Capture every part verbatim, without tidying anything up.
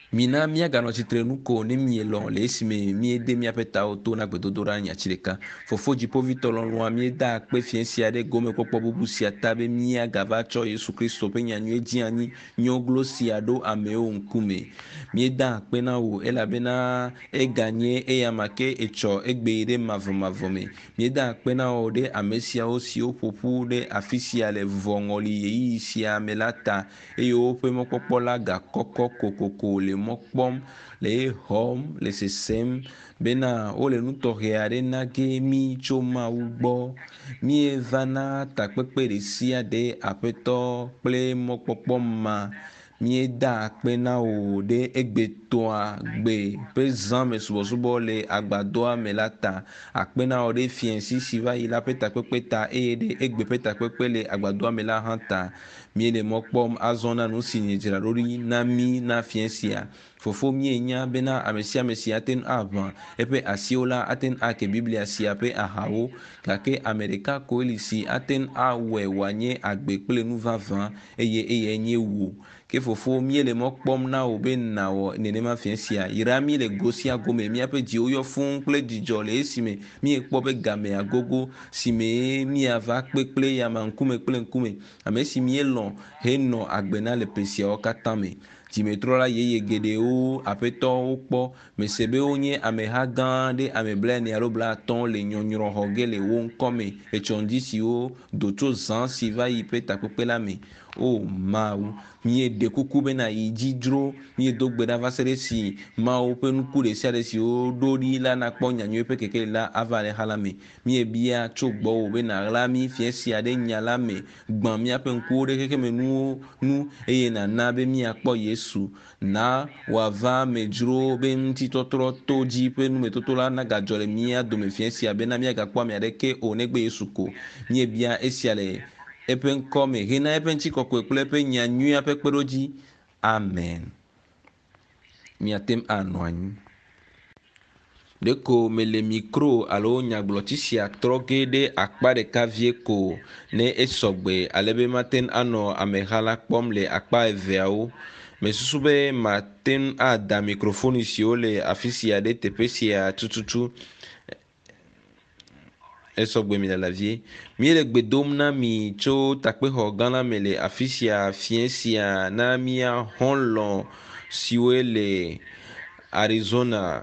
mina mia gano chitre nuko ne mielo le esime mie de mia peta oto na gbedodora nya chireka fofo jipo vitolo nwa mie da pe fiensia de gome popo bubu sia tabe mia gava cho Yesu Kristo pe nya nyu eji ani nyoglo sia do ameo nkume mie da pe na wo ela bena e ganye e yamake echo egbeire mavomavome mie da pe na o de amesia o si o popu de afisia le vongoli yi sia melata e yo pe mopopola ga koko kokoko le mokpɔm le exɔm le sesem bena wole nutɔxɛ aɖe na ge mi tso Mawu gbɔ mieva na takpekpe ɖe sia ɖe aƒetɔ kple mɔkpɔkpɔ ma mieda akpe na wo ɖe egbetɔa gbe ƒe zã me subɔsubɔ le agbadɔa me la ta akpe na wo ɖe fiãsi si va yi la ƒe takpekpe ta eye ɖe egbe ƒe takpekpe le agbadɔa me la hã ta mie le mɔ kpɔm azɔ na nu si nye dzra ɖo ɖi na mi na fiãsia fofo mie nya bena ame sia ame si ate ŋu aʋã eƒe asiwo la ate ŋu ake biblia sia ƒe ahawo gake ame ɖeka koe li si ate ŋu awɔe wòanye agbe kple nu vavã eye eye nye wo ke fofo mie le mɔ kpɔm na wo be nawɔ nenema fiãsia yra mi le go sia gome míaƒe dziwo yɔ fũu kple dzidzɔ le esime miekpɔ be gamea gogo si me miava kpe kple yama ŋkume kple ŋkume ame si mielɔ henɔ agbe na le ƒe siawo katã me dzimetrɔla yeye geɖewo aƒetɔwo kpɔ mese be wonye ameha gã ɖe ame blaene alo blaatɔ̃ le nyɔnyrɔ xɔ ge le wo ŋkɔme etsɔ ŋdi siwo do tso zã si va yi ƒe takpekpe la me o Mawu mieɖe kuku bena yi dzi dzro miedo gbe ɖa va se ɖe si Mawu ƒe nuku ɖe sia ɖe siwo ɖo ɖi la nakpɔ nyanyuie ƒe kekeli la ava le xa la me miebia tso gbɔwò bena ɣla mi fiãsia ɖe nya la me gbã míaƒe ŋkuwo ɖe xexeme nuwo nu eye nana be miakpɔ Yesu na wòava me dzro be ŋutitɔtrɔ to dzi ƒe numetoto la nagadzɔ le mía dome fiãsia bena miagakpɔ ame aɖeke o negbe Yesu ko miebia esia le eƒe ŋkɔ me hena eƒe ŋutikɔkɔe kple eƒe nyanyuia ƒe kpeɖodzi amen. Miatem anɔ anyi ɖeko mele mikro alo nyagblɔti sia trɔ ge ɖe akpa ɖeka vie ko ne esɔgbe alebe mate ŋu anɔ ameha la kpɔm le akpa eveawo mesusu be mate ŋu ada mikrofoni siwo le afi sia ɖe teƒe sia tututu esɔgbe mi lalavie mi le gbe dom na mi tso takpexɔ gã la me le afi sia fie sia na mia xɔlɔ̃ siwoe le Arizona,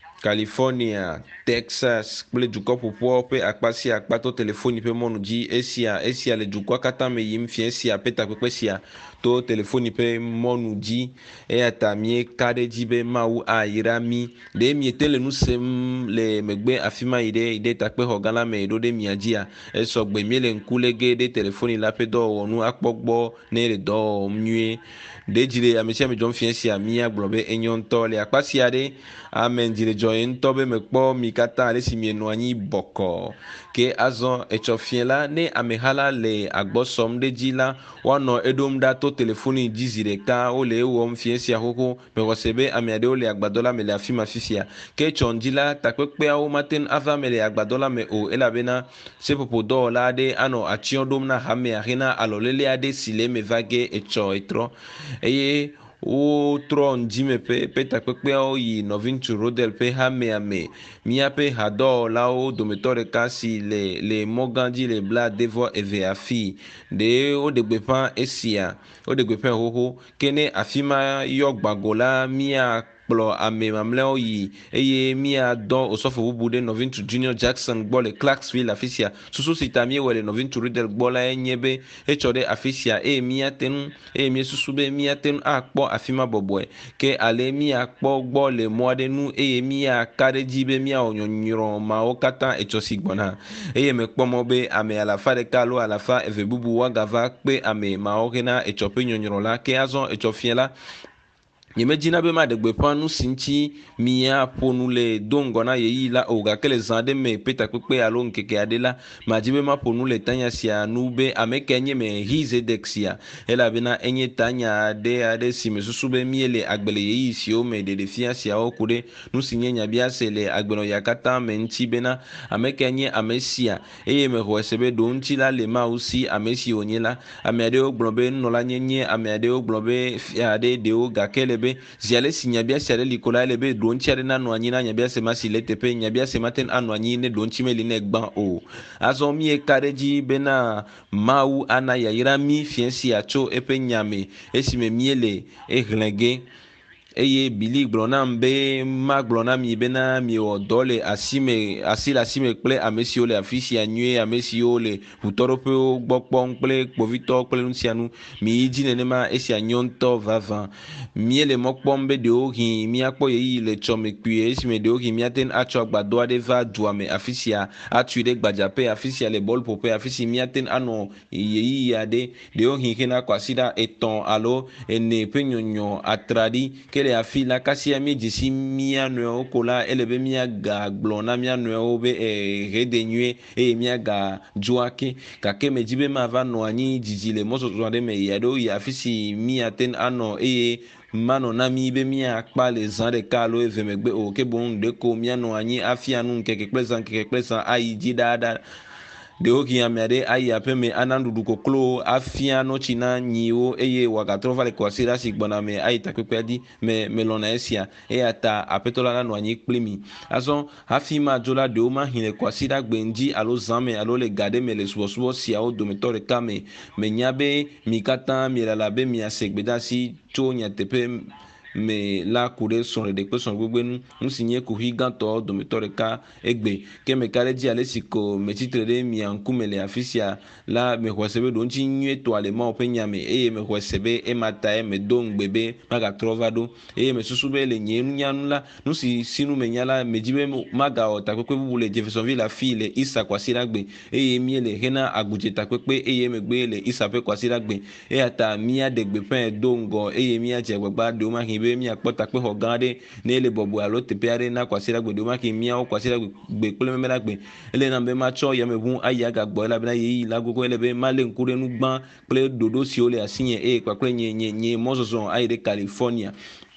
California, Texas kple dukɔ ƒoƒoawo ƒe akpa sia akpa to telefoni ƒe mɔnu dzi esia esia le dukɔa katã me yim fie sia ƒe takpekpe sia to telefoni ƒe mɔnu dzi eya ta mieka ɖe dzi be Mawu ayra mi ɖe miete le nu sem le megbe afi ma yi ɖe yi ɖe takpexɔ gã la me ɖo ɖe mia dzia esɔgbe mi le ŋku le ge ɖe telefoni la ƒe dɔwɔwɔnu akpɔ gbɔ ne le dɔ wɔm nyuie ɖe dzi le ame sia ame dzɔm fie sia miagblɔ be enyo ŋutɔ le akpa sia ɖe amen dzi le dzɔ ye ŋutɔ be mekpɔ mi katã ale si mienɔ anyi bɔkɔ ke azɔ etsɔ fie la ne ameha la le agbɔsɔm ɖe dzi la woanɔ eɖom ɖa to telefoni dzi zi ɖeka wole ewɔm fie sia xoxo mexɔ se be ame aɖewo le agbadɔ la me le afi ma fifia ke etsɔ ŋdi la takpekpeawo mate ŋu ava me le agbadɔ la me o elabena seƒoƒo dɔwɔla aɖe anɔ atsyɔ̃ ɖom na hamea hena alɔlele aɖe si le eme va ge etsɔ etrɔ eye wotrɔ ŋdzime ƒe ƒe takpekpeawo yi nɔvi ŋutsu Rodel ƒe hamea me míaƒe hadɔwɔlawo dometɔ ɖeka si le le mɔ gã dzi le blaade vɔ eve afi ɖe woɖe gbeƒã esia woɖe gbeƒã xoxo ke ne afi ma yɔ gbago la mia kplɔ ame mamlɛawo yi eye miadɔ osɔfo bubu ɖe nɔvi ŋutsu Junior Jackson gbɔ le Clarksville afi sia susu si ta miewɔe le nɔvi ŋutsu Rodel gbɔ la nye be etsɔ ɖe afi sia eye miate ŋu eye miesusu be miate ŋu akpɔ afi ma bɔbɔe ke ale miakpɔ gbɔ le mɔ aɖe nu eye miaka ɖe dzi be miawɔ nyɔnyrɔ mawo katã etsɔ si gbɔna eye mekpɔ mɔ be ame alafa ɖeka alo alafa eve bubu woagava kpe ame mawo hena etsɔ ƒe nyɔnyrɔ la ke azɔ etsɔ fie la nyemedzina be maɖe gbeƒã nu si ŋuti miaƒo nu le do ŋgɔ na yeyi la o gake le zã aɖe me ƒe takpekpe alo ŋkeke aɖe la madzi be maƒo nu le tanya sia nu be ame ke nye Melchizedek sia elabena enye tanya aɖe aɖe si me susu be mie le agbe le yeyi siwo me ɖeɖefia siawo ku ɖe nu si nye nyabia se le agbenɔya katã me ŋuti bena ame ke nye ame sia eye mexɔe se be ɖo ŋuti la le Mawu si ame si wònye la ame aɖewo gblɔ be nunɔla nye nye ame aɖewo gblɔ be fia aɖe ɖewo gake le be ziale si nyabia si ale likola ele be donchi ade na no anyi na nyabia se ma si le tepe nyabia se ma ten anu anyi ne donchi me li ne gban o azon mi e kareji be na mau ana ya ira mi fiensi acho epe nyame esime miele e glenge eye bili gblɔna be ma gblɔna mi bena mi wɔ dɔ le asime asi le asime kple ame siwo le afi sia nyuie ame siwo le ʋutɔɖoƒewo gbɔ kpɔm kple kpovitɔwo kple nu sia nu mi yi dzi nenema esia nyo ŋutɔ vavã mie le mɔ kpɔm be ɖewo hi miakpɔ yeyi le tsɔmekpui esime ɖewo hi miate atsɔ agbadɔ aɖe va dua me afi sia atui ɖe gbadzaƒe afi sia le bɔl ƒoƒe afi si miate anɔ yeyi aɖe ɖewo hi hena kɔ asi ɖa etɔ̃ alo ene ƒe nyɔnyɔ atraɖi ke le afi la kasia mi dzisi mia nɔewo ko la ele be miaga gblɔ na mia nɔewo be he de nyuie eye miaga dzoake gake medzi be mava nɔ anyi dzidzi le mɔzɔzɔ aɖe me yi aɖewo yi afi si miate anɔ eye manɔ na mi be miakpa le zã ɖeka alo eve megbe o ke boŋ ɖeko mianɔ anyi afia nu ŋkeke kple zã ŋkeke kple zã ayi dzi ɖaɖa ɖewo hi ame aɖe ayi aƒe me ana nuɖuɖu koklo afia nɔtsi na nyiwo eye wòagatrɔ va le kɔ asi ɖa si gbɔna me ayi takpekpea dzi me melɔ̃na esia eya ta aƒetɔ la nanɔ anyi kpli mi azɔ hafi madzo la ɖewo ma hi le kɔ asi ɖa gbe ŋdzi alo zã me alo le ga ɖe me le subɔsubɔ siawo dometɔ ɖeka me menya be mi katã mi lala be miase gbedeasi tso nyateƒe me la ku ɖe srɔ̃ɖeɖe kple srɔ̃gbegbe nu nu si nye kuhi gãtɔ dometɔ ɖeka egbe ke me ka ɖe dzi ale si ko me tsitre ɖe mia ŋkume le afi sia la mexɔ se be ɖo ŋutsi nyuietɔa le Mawu ƒe nya me eye mexɔ se be ema tae medo ŋugbe be magatrɔ va ɖo eye mesusu be le nye nunyanu la nu si sinu menya la medzi be magawɔ takpekpe bubu le Jeffersonville afi le Isa kɔasi ɖa gbe eye mie le hena agudze takpekpe eye megbe le Isa ƒe kɔasi ɖa gbe eya ta miaɖe gbeƒã do ŋgɔ eye miadze agbagba ɖewo ma hi be miakpɔ takpexɔ gã aɖe ne ele bɔbɔe alo teƒe aɖe na kɔasi ɖa gbe ɖewo ma hi miawo kɔasi ɖa gbe kple meme ɖa gbe ele na be matsɔ yameʋu ayi agagbɔ elabena yeyi la gogo ele be malé ŋku ɖe nu gbã kple ɖoɖo siwo le asinye eye kpakple nye nye nye mɔzɔzɔ ayi ɖe California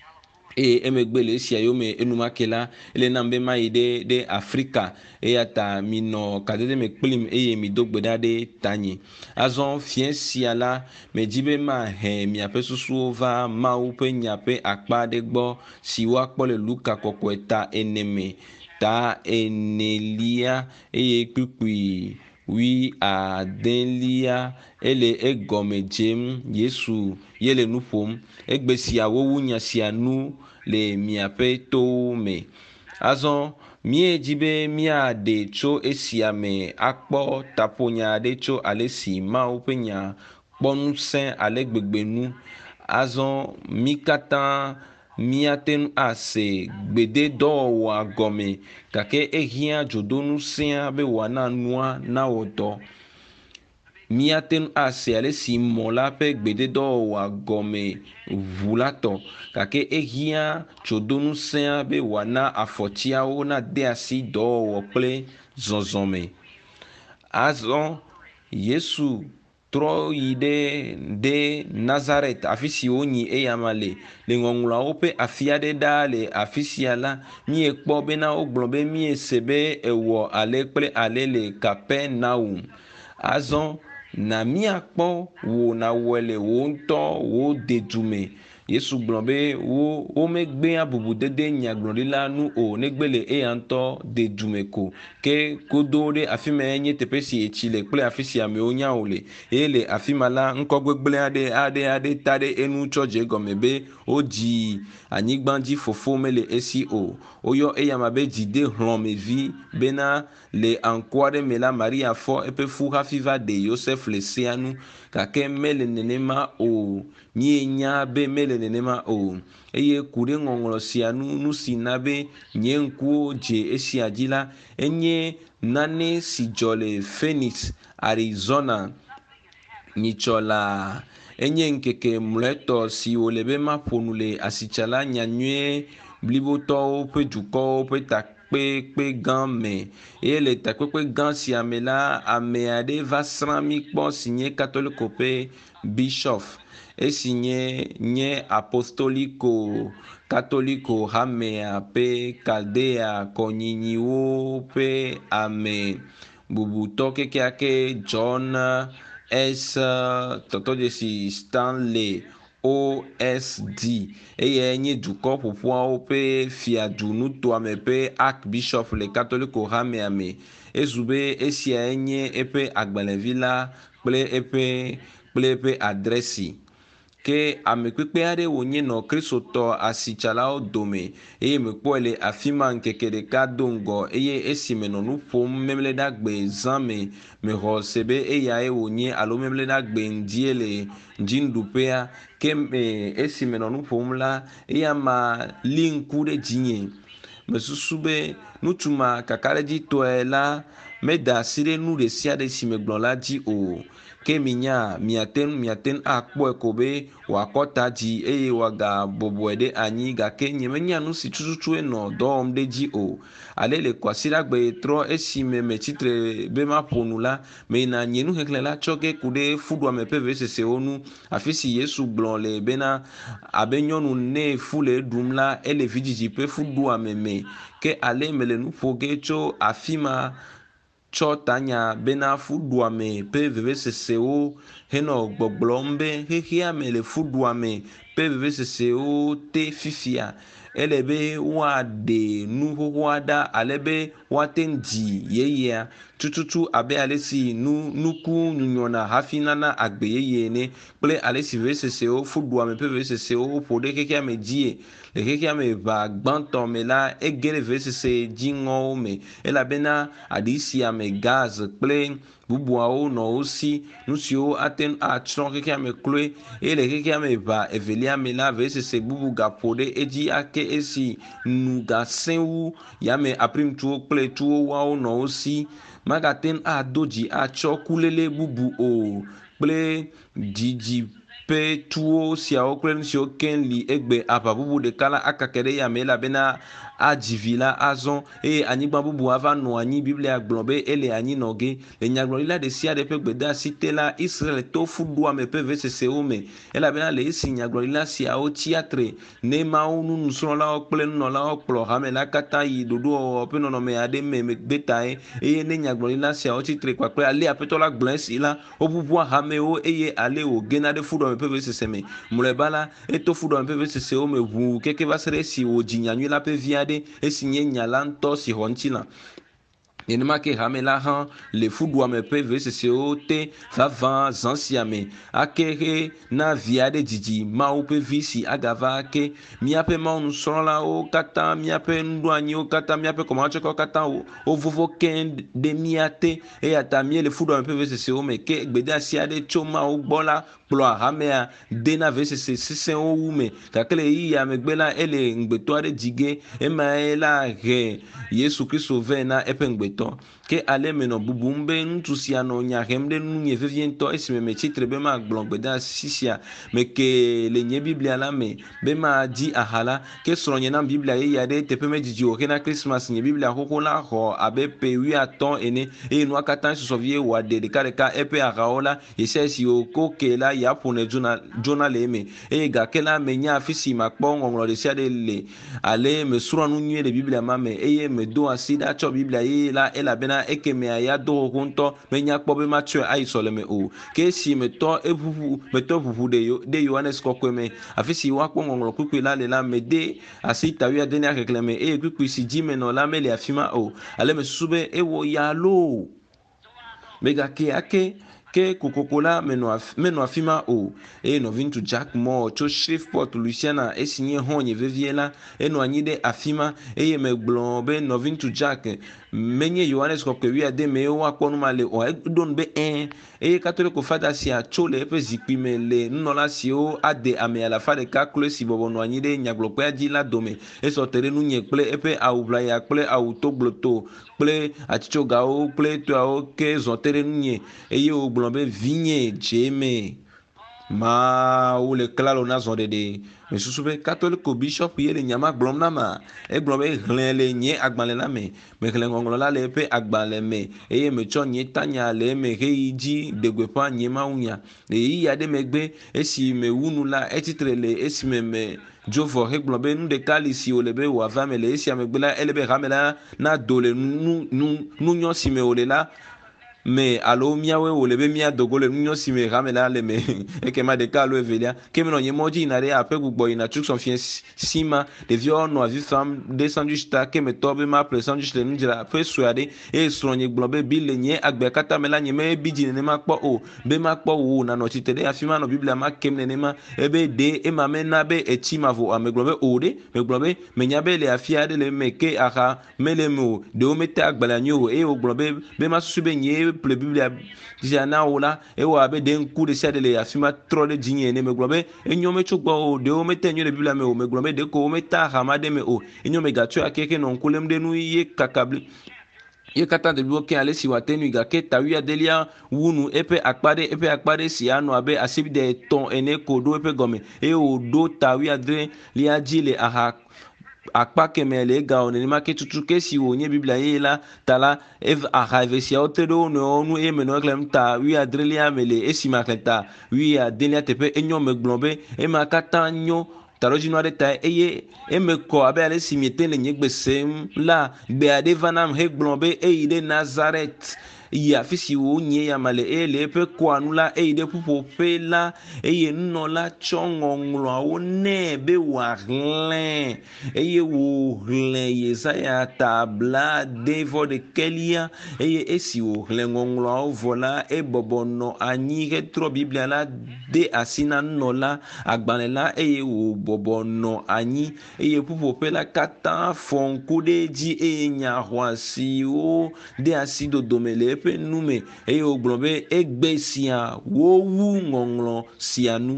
eye emegbe le esia yo me enumake la ele nam be mayi ɖe ɖe Afrika eya ta minɔ kadede me kplim eye mi do gbe ɖa ɖe tanye azɔ fie sia la medzi be mahe miaƒe susuwo va Mawu ƒe nya ƒe akpa ɖe gbɔ si woakpɔ le Luka kɔkɔe ta ene me ta enelia eye kpukpui wi adelia ele egɔme dzem Yesu yele nu ƒom egbe sia wowu nya sia nu le miaƒe towo me azɔ miedzi be miaɖe tso esia me akpɔ taƒonya aɖe tso ale si Mawu ƒe nya kpɔ ŋusẽ ale gbegbe nu azɔ mi katã miate ŋu ase gbededɔwɔwɔa gɔme gake ehiã dzodonu sẽa be wòana nua nawɔ dɔ miate ŋu ase ale si mɔ la ƒe gbededɔwɔwɔa gɔme ʋu la tɔ gake ehiã dzodonu sẽa be wòana afɔtiawo nade asi dɔwɔwɔ kple zɔzɔ me azɔ Yesu trɔ yi ɖe ɖe Nazaret afi si wonyi eyama le le ŋɔŋlɔawo ƒe afi aɖe ɖaa le afi sia la miekpɔ bena wogblɔ be miese be ewɔ ale kple ale le Kapernaum azɔ na miakpɔ wò nawɔe le wò ŋutɔ wò dedu me Yesu gblɔ be wo womegbea bubudede nyagblɔɖila nu o negbe le eya ŋutɔ dedu me ko ke godo ɖe afi ma nye teƒe si etsi le kple afi si amewo nya o le eye le afi ma la ŋkɔ gbegblẽ aɖe aɖe aɖe ta ɖe enu tsɔ dze egɔme be wodzi anyigba dzi fofo mele esi o woyɔ eyama be dzide hlɔ̃mevi bena le anku aɖe me la Maria fɔ eƒe fu hafi va ɖe Yosef le sea nu gake mele nenema o mienya be mele nenema o eye ku ɖe ŋɔŋlɔ sia nu nu si na be nye ŋkuwo dze esia dzi la enye nane si dzɔ le Phoenix Arizona nyitsɔ la enye ŋkeke mlɔetɔ si wòle be maƒo nu le asitsala nyanyuie blibotɔwo ƒe dukɔwo ƒe takpekpe gã me eye le takpekpe gã sia me la ame aɖe va srã mi kpɔ si nye katoliko ƒe bishɔp esi nye nye apostoliko katoliko hamea ƒe Kaldea kɔnyinyiwo ƒe ame bubutɔ kekeake John S. Tɔtɔdzesi Stanley O S D eye nye dukɔ ƒoƒuawo ƒe fiadu nutoame ƒe archbishop le katoliko hamea me. Ezu be esia nye eƒe agbalẽvi la kple eƒe kple eƒe adresi. Ke ame kpekpe aɖe wònye nɔ kristotɔ asitsalawo dome eye mekpɔe le afi ma ŋkeke ɖeka do ŋgɔ eye esi menɔ nu ƒom memleɖagbe zã me mexɔ se be eyae wònye alo memleɖagbe ŋdie le dziɖuƒea ke me esi menɔ nu ƒom la eya ma li ŋku ɖe dzinye. Mesusu be ŋutsu ma kakaɖedzitɔe la meda asi ɖe nu ɖe sia ɖe si megblɔ la dzi o. Ke minya miate miate akpɔe ko be wòakɔ ta dzi eye wòagabɔbɔe ɖe anyi gake nye menya nu si tututu enɔ dɔ wɔm ɖe dzi o. Ale le kɔasiɖagbe trɔ esi me metsitre be maƒo nu la meyina nye nuxexlẽ la tsɔ ge ku ɖe fuɖuame ƒe vesesewo nu afi si Yesu gblɔ le bena abe nyɔnu ne fu le ɖum la ele vidzidzi ƒe fuɖuame me. Ke ale mele nu ƒo ge tso afi ma tsɔ tanya bena fuɖuame ƒe vevesesewo henɔ gbɔgblɔm be xexea me le fuɖuame ƒe vevesesewo te fifia. Ele be woaɖe nu xoxoa ɖa ale be woate ŋu dzi yeyea tututu abe ale si nu nuku nyunyɔna hafi nana agbe yeye ene kple ale si vevesesewo fuɖuame ƒe vevesesewo ƒo ɖe xexea me dzie. Le xexea me ʋa gbãtɔ me la ege ɖe vevesese dziŋɔwo me elabena aɖi sia me gaz kple bubuawo nɔ wo si nu siwo ate ŋu atsrɔ̃ xexea me kloe eye le xexea me ʋa evelia me la vevesese bubu gaƒo ɖe edzi ake esi nu gasẽ wu yame aprimtuwo kple tuwowawo nɔ wo si magate ŋu ado dzi atsɔ kulele bubu o kple dzidzi ƒe tuwo siawo kple nu siwo ke li egbe aʋa bubu ɖeka la akake ɖe yame elabena adzi vi la azɔ eye anyigba bubu ava nɔ anyi. Biblia gblɔ be ele anyinɔge le nyagblɔɖila ɖe sia ɖe ƒe gbedeasi te la Israel to fuɖuame ƒe vesesewo me elabena le esi nyagblɔɖila siawo tsiatre ne Mawu nu nusrɔ̃lawo kple nunɔlawo kplɔ hame la katã yi ɖoɖo ƒe nɔnɔme aɖe me megbe tae eye ne nyagblɔɖila siawo tsitre kpakple ale aƒetɔ la gblɔ esi la woʋuʋua hamewo eye ale wògena ɖe fuɖuame ƒe vevesese me. Mlɔeba la eto fuɖuame ƒe vesesewo me ʋu keke va se ɖe esi wòdzi nyanyui la ƒe vi aɖe esi nye nya la ŋutɔ si xɔ ŋutilã. Nenema ke hame la hã le fuɖuame ƒe vesesewo te vavã zã sia me ake he na vi aɖe dzidzi Mawu ƒe vi si agava ake míaƒe mawunusrɔ̃lawo katã míaƒe nuɖoanyiwo katã míaƒe kɔmatsɔkawo katã wovovo keŋ ɖe mía te eya ta míele fuɖuame ƒe vesesewo me ke gbedeasi aɖe tso Mawu gbɔ la kplɔ hamea de na vesese sesẽwo wu me gake le ɣeyiɣia megbe la ele ŋugbetɔ aɖe dzi ge emae la he Yesu Kristo vɛ na eƒe ŋugbetɔ ke ale menɔ bubum be ŋutsu sia nɔ nya hem ɖe nunye vevie ŋutɔ esime metsitre be magblɔ gbedeasi sia meke le nye Biblia la me be madzi aha la ke srɔ̃nye nam Biblia yeyea ɖe teƒe medzidzi o hena Christmas nye Biblia xoxo la xɔ abe pe wuiatɔ̃ ene eye nua katã susɔ vie wòaɖe ɖeka ɖeka eƒe ahawo la yesia esi wòko ke la ya ƒone dzona dzona le eme eye gake la menya afi si makpɔ ŋɔŋlɔ ɖe sia ɖe le ale mesrɔ̃ nu nyuie le Biblia ma me eye medo asi ɖa tsɔ Biblia yeye la elabena ekemea ya do xoxo ŋutɔ menya kpɔ be matsɔe ayi sɔleme o ke esi metɔ eʋuʋu metɔ ʋuʋu ɖe Yohanes kɔkɔe me afi si woakpɔ ŋɔŋlɔ kpukpui la le la mede asi ta wuiadenia xexlẽme eye kpukpui si dzi menɔ la mele afi ma o ale mesusu be ewɔ ya loo megake ake ke kokoko la menɔ afi ma o eye nɔvi ŋutsu Jack Moore tso Shreveport Louisiana esi nye hɔ̃ nye vevie la enɔ anyi ɖe afi ma eye megblɔ be nɔvi ŋutsu Jack menye Yohanes kɔkɔe wuiade mewo woakpɔ nu ma le o eɖo nu be ɛn eye katoliko fada sia tso le eƒe zikpui me le nunɔla siwo ade ame alafa ɖeka klo esi bɔbɔ nɔ anyi ɖe nyagblɔkpea dzi la dome esɔ te ɖe nunye kple eƒe awu ʋlaya kple awu togbloto kple atitsogawo kple etɔawo ke zɔ te ɖe nunye eye wògblɔ be vinye dzeme Mawu le klalo na zɔɖeɖe. Mesusu be katoliko bishop ye le nyama gblɔm na ma egblɔ be hlẽ le nye agbalẽ la me mexlẽ ŋɔŋlɔ la le eƒe agbalẽ me eye metsɔ nye tanya le eme heyi dzi degbeƒã nye mawunya le ɣeyiɣi aɖe megbe esi mewu nu la etsitre le esime me dzo vɔ hegblɔ be nu ɖeka li si wòle be wòava me le esia megbe la ele be hame la nado le nu nu nunyɔ si me wòle la me alo miawe o lebe mia dogole nyo si me ramela le me e ke ma de kalo evelia ke me no nye moji na re ape gugbo ina truk son fien sima de vio no avi fam de sandwich ta ke me tobe ma pre sandwich le njira ape suade e sonye globe bile nye agbe kata mela nye me biji ne ma kpo o be ma kpo o na no chitede afima no biblia ma kem ne ma ebe de e ma me na be eti ma vo me globe o de me globe me nya be le afia de le me ke aha mele mo de o mete agbala nyo e o globe be ma sube nye le biblia jana ola e wa be den ku de sade le afima tro de jinye ne me globe enyo me chugbo o de o mete nyo le biblia me o me globe de ko o meta ha de me o enyo me gatu akeke non kulem de nu ye kakabli ye kata de biwo ke ale siwa tenu ga ke tawia delia wunu epe akpade epe akpade si ano abe asibi de ton ene kodo epe gome e o do tawia dre lia jile aha akpa kemele ga oneni make tutu ke si wo nye biblia ye la tala ev aha vesia otedo no onu e meno klem ta wi adrelia mele esima kleta wi adelia tepe enyo me glombe e makata nyo taroji no ta eye emeko abe ale simiete le nye gbesem la be ade vanam he glombe e ide Nazareth ya fisi wo nye ya male e le pe kwanula e ide pupo pe la e ye no la chongonglo wo ne be warlen e ye wo len Yesaya tabla devo de kelia e ye esi wo len ngonglo vola e bobono anyi ke tro biblia la de asina no la agbanela e ye wo bobono anyi e ye pupo pe la kata fonku de ji e nya hwasi o de asido domele pe nume e o globe egbesia wo wu ngonglo sianu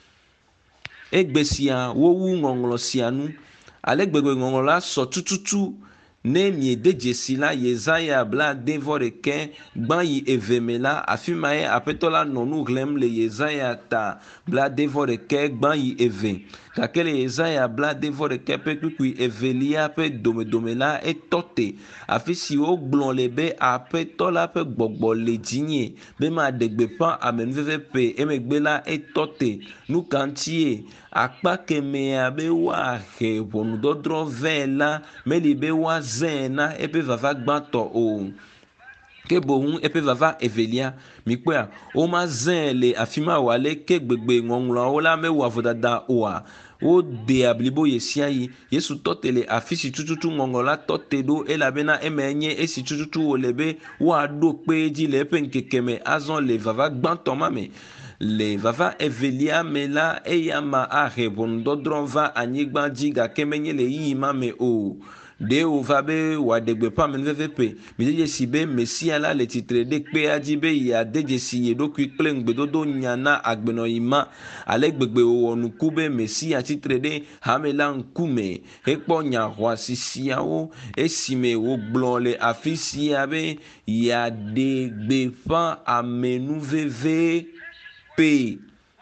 egbesia wo wu ngonglo sianu ale gbegbe ngonglo la so tututu ne mi dejesi la Yesaya bla devore ke gban yi evemela afimaye apetola nonu glem le Yesaya ta bla devore ke gban yi eve kakele Yesaya bla devore ke pe kukui evelia pe dome dome la etote afisi o glon lebe apetola pe gbogbo le jinye be ma degbe pan amenveve pe emegbe la etote nu kantie akpa keme abe wa he bonu dodro vela meli be wa zena epe vava gbanto o ke bohun epe vava evelia mikpea o ma zen le afima wale ke gbegbe ngonglo o la me wa vodada oa o de ablibo yesia yi yesu totele afisi tututu ngonglo la totedo elabena emenye esi tututu o lebe wa do peji le pe nkekeme azon le vava gbanto mame le vava evelia mela eyama ahe bondodron va anyigba jiga kemenye le yi mame o de o va be wa degbe pa men vvp mi je si be mesia la le titre de pe aji be ya deje si ye do kwi kple ngbedodo nyana agbeno ima ale gbegbe o onu kube mesia titre de hamela nkume ekpo nya hwa sisia o esime o gblon le afisia be ya degbe pa amenu vv P.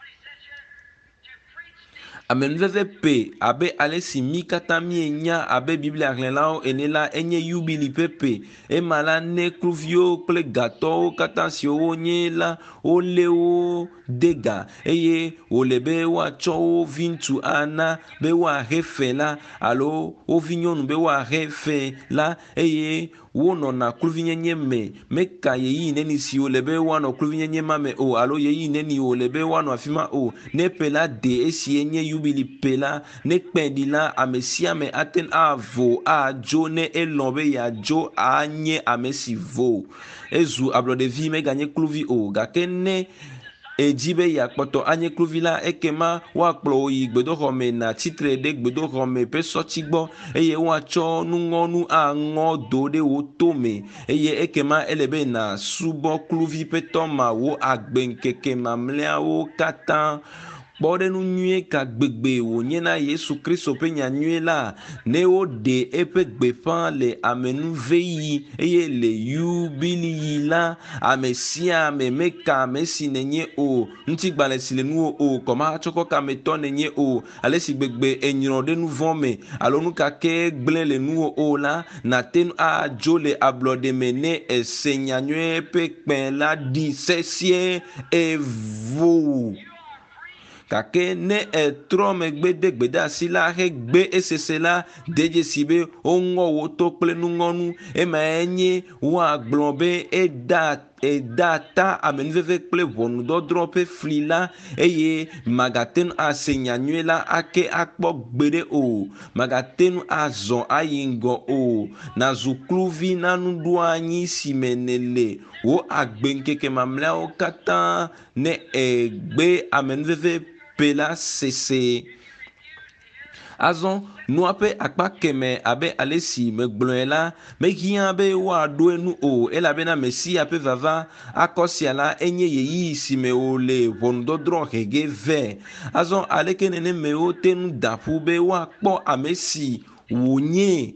Amen veve P. Abe ale si mi kata mi enya abe Biblia glenlao enela enye yubili pepe. E mala ne kruvio kle gato kata si o nye la o le o dega. Eye o lebe wa cho vintu ana be wa refe la alo o vignonu be wa refe la eye wono na kruvinyenye me meka yeyi neni si o lebe wano kruvinyenye mame o alo yeyi neni o lebe wano afima o ne pela de esi enye yubili pela ne kpendi la amesia me aten avo a jo ne elombe ya jo a nye amesi vo ezu ablo de vi me ganye kluvi o gake ne ejibe ya kpoto anye kluvila ekema wa kplo yi gbedoxɔme na titre de gbedoxɔme pe sɔtsigbo eye wa tsɔ nungɔnu aŋɔ do de wo tome eye ekema elebe na subɔ kluvi pe tɔma wo agbenkeke mamlɛawo katã kpɔɖenu nyuie ka gbegbe wònye na Yesu Kristo pe nya nyuie la ne wo de eƒe gbeƒã le amenuve yi eye le yubili yi la ame sia ame meka ame si nenye o ŋutigbalẽ si le nuwo o kɔma tsɔkɔ kametɔ nenye o ale si gbegbe enyrɔ ɖe nu vɔ me alo nu kake gblẽ le nuwo o la nate adzo le ablɔɖe me ne ese nyanyuie pe kpẽ la ɖi sesie evo. Gake ne etrɔ megbe de gbedeasi la he gbe esese la dedze si be woŋɔ wo to kple nuŋɔnu ema enye woagblɔ be eda edata amenuveve kple ʋɔnudɔdrɔ̃ ƒe fli la eye magate nu ase nyanyuie la ake akpɔ gbeɖe o, magate nu azɔ ayi ŋgɔ o, nazu kluvi na nuɖoanyi si me nele wo agbeŋkeke mamlɛawo katã ne egbe amenuveve pe la sese. Azɔ nua ƒe akpa kemɛ abe ale si megblɔe la mehiã be woaɖo enu o elabena Mesia ƒe vava akɔ sia la enye yeyi si me wòle ʋɔnudɔdrɔ̃ he ge vɛ. Azɔ aleke neneme wote nu da ƒu be woakpɔ ame si wònye,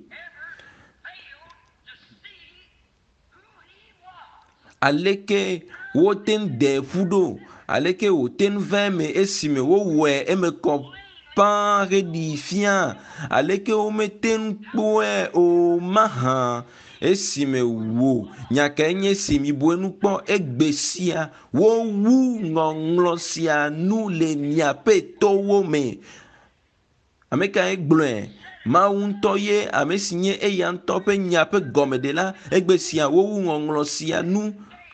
aleke wote nu dɛ ƒu ɖo, aleke wòte nu va eme esime wowɔe eme kɔ pãa heɖi fia, aleke womete nu kpɔe o mahã esime wò nyaka enye si miboe nu kpɔ egbe sia wowu ŋɔŋlɔ sia nu le miaƒe towo me. Ame kae gblɔe? Mawu ŋutɔ ye ame si nye eya ŋutɔ ƒe nya ƒe gɔmeɖela. Egbe sia wowu ŋɔŋlɔ sia nu.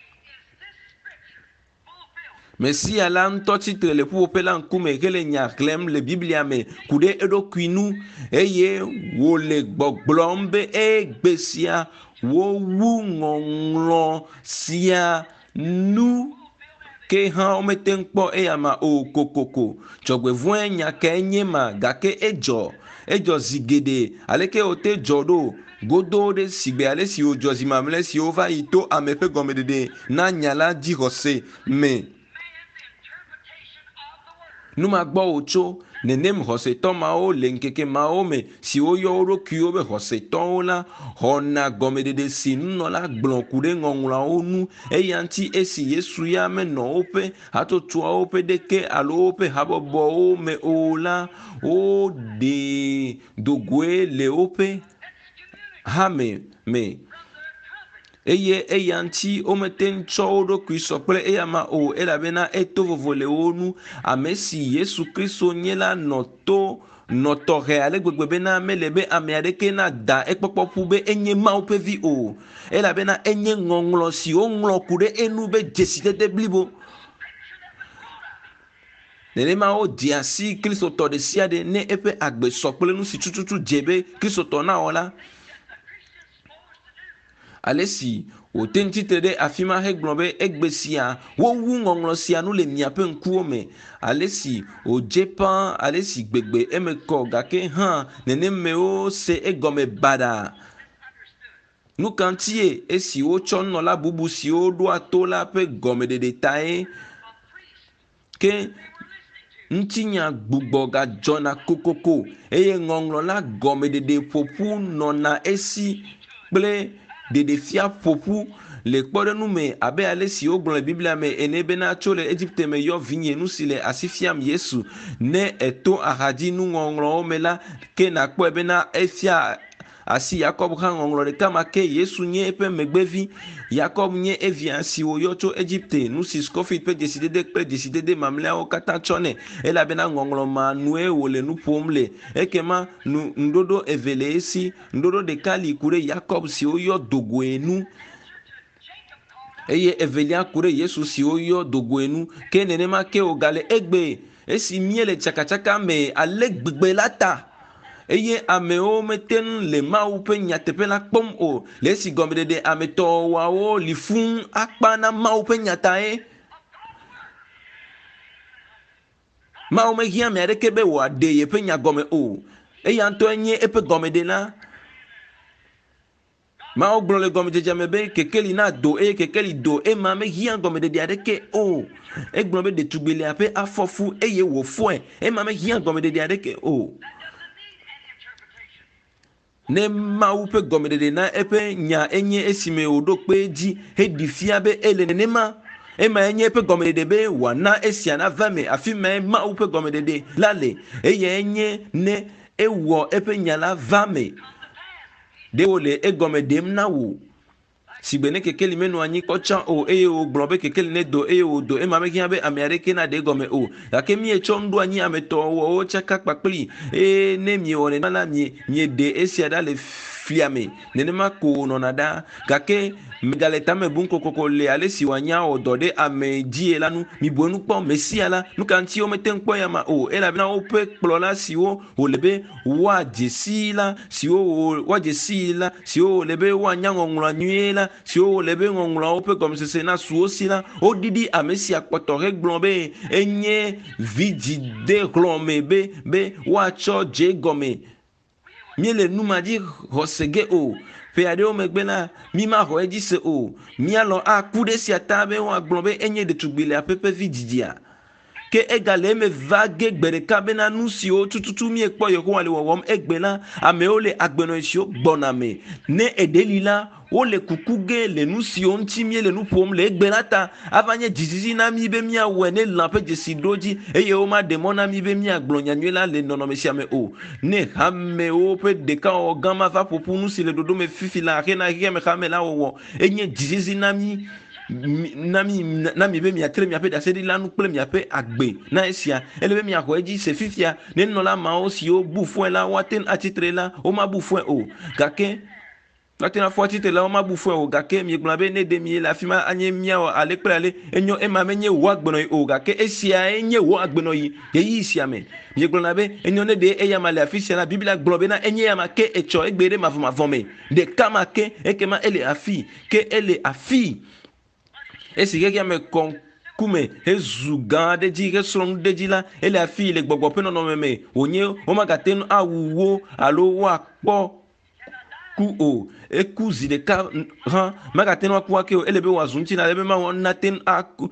Mesia la ŋutɔ tsitre le ƒuƒoƒe la ŋkume hele nya xlẽm le Biblia me ku ɖe eɖokui nu eye wòle gbɔgblɔm be egbe sia wowu ŋɔŋlɔ sia nu ke hã womete ŋu kpɔ eya ma o kokoko. Dzɔgbevɔ̃e nya kae nye ma gake edzɔ edzɔ zi geɖe aleke wote dzɔ ɖo godo ɖe sigbe ale si wòdzɔ zi mamlɛ si wova yi to ame ƒe gɔmeɖeɖe na nya la dzixɔse me. Numagbɔ wòtso nenem xɔsetɔ mawo le ŋkeke mawo me si woyɔ wo ɖokuiwo be xɔsetɔwo la xɔna gɔmeɖeɖe si nunɔla gblɔ ku ɖe ŋɔŋlɔawo nu eya ŋuti esi Yesu ya menɔ woƒe hatsotsoawo ƒe ɖeke alo woƒe habɔbɔwo me o la woɖe dogoe le woƒe hame me eye eya ŋuti womete ŋu tsɔ wo ɖokui sɔ kple eya ma o elabena eto vovo le wo nu. Ame si Yesu Kristo nye la nɔ to nɔ tɔxɛ ale gbegbe bena mele be ame aɖeke na da ekpɔkpɔ ƒu be enye Mawu ƒe vi o elabena enye ŋɔŋlɔ si woŋlɔ ku ɖe enu be dzesidede blibo. Nenema wodzi asi kristotɔ ɖe sia ɖe ne eƒe agbe sɔ kple nu si tututu dze be kristotɔ na wɔ la. Ale si wòte ŋu tsitre ɖe afi ma hegblɔ be egbe sia wowu ŋɔŋlɔ sia nu le miaƒe ŋkuwo me. Ale si wòdze ƒãa, ale si gbegbe eme kɔ gake hã neneme wose egɔme baɖa. Nu ka ŋutie esi wotsɔ nunɔla bubu siwo ɖoa to la ƒe gɔmeɖeɖe tae ke ŋutinya gbugbɔ gadzɔna kokoko eye ŋɔŋlɔ la gɔmeɖeɖe ƒoƒu nɔna esi kple ɖeɖefia ƒoƒu le kpɔɖenu me abe ale si wogblɔ le Biblia me ene bena tso le Egipte me yɔ vinye nu si le asi fiam Yesu ne eto ahadzi nuŋɔŋlɔwo me la ke nakpɔe bena efia asi Yakob hã ŋɔŋlɔ ɖeka ma ke Yesu nye eƒe megbevi. Yakob nye evia si wòyɔ tso Egipte nu si Scofield ƒe dzesidede kple dzesidede mamlɛawo katã tsɔnɛ elabena ŋɔŋlɔ ma nue wòle nu ƒom le ekema nu ŋuɖoɖo eve le esi. Ŋuɖoɖo ɖeka li ku ɖe Yakob si woyɔ dogoe nu eye evelia ku ɖe Yesu si woyɔ dogoe nu ke nenema ke wògale egbe esi mie le tsakatsaka me ale gbegbe la ta eye amewo mete ŋu le Mawu ƒe nyateƒe la kpɔm o le esi gɔmeɖeɖe ametɔwawo li fũu akpa na Mawu ƒe nyatae. Mawu mehiã ame aɖeke be wòaɖe yeƒe nyagɔme o, eya ŋutɔe nye eƒe gɔmeɖela. Mawu gblɔ le gɔmedzedzea me be kekeli na do eye kekeli do ema mehiã gɔmeɖeɖe aɖeke o. Egblɔ be ɖetugbi le aƒe afɔfu eye wòfɔe ema mehiã gɔmeɖeɖe aɖeke o. Ne Mawu ƒe gɔmeɖeɖe na eƒe nya enye esime wòɖo kpe dzi heɖi fia be ele nenema ema enye eƒe gɔmeɖeɖe be wòana esia nava me afi mae Mawu ƒe gɔmeɖeɖe la le eye enye ne ewɔ eƒe nya la va me ɖe wòle egɔme ɖem na wò sigbe ne kekeli menɔ anyi kpɔtsã o eye wògblɔ be kekeli ne do eye wòdo ema mehiã be ame aɖeke na ɖe egɔme o gake mietsɔ nu ɖo anyi ametɔwɔwo tsaka kpakpli eye ne miewɔ nenema la mie mieɖe esia ɖa le fliame nenema ko nonada gake megaleta me bun kokoko le ale siwanya odode ame die la nu mi bonu po mesia la nu kan ti o meten po ya ma o ela bina o pe plola si o o lebe wa jesi la si o wa jesi la si o lebe wa nyango ngula nue la si o lebe ngula o pe comme se na su osi la o didi amesi akpotore glombe enye vidi de glombe be be wa cho je gome miele numa di hosege o pe ade o megbena mi ma ho eji se o mi alo akude si atabe wa glombe enye de tugbile apepe vididia ke egale me vage gbere kabena nusi o tututu mi ekpo yo ko wale wom egbena ame ole agbeno isio gboname ne edelila o le kukuge le nusi o ntimi le nupom le egbena ta avanye jijizi na mi be mi awe ne lampe jesi doji eye o ma demona mi be mi aglonya nwela le nono me siame o ne hamme o pe de ka o gama va popu nusi le dodo me fifila rena ke me hamela o enye jijizi na mi nami nami be mi atre mi ape da sedi lanu ple mi ape agbe na esia ele be mi ako eji se fifia ne no la ma o si o bufu la waten atitre la o ma bufu o gake waten afo atitre la o ma bufu o gake mi gbon be ne de mi la fima anye mi o ale ple ale enyo e ma menye wo agbeno o gake esia enye wo agbeno yi ye yi sia me mi gbon be enyo ne de e ya ma le afisia la biblia gbon be na enye ya ma ke echo egbere ma ma vome de kama ke e ke ma ele afi ke ele afi esi ke kia me konkume ezuga deji ke sron deji la ele afi le gbogbo pe no no meme onye o magaten awuwo alo wa po ku o ekuzi de ka ha magaten wa ku ake ele be wazunti na lebe ma naten aku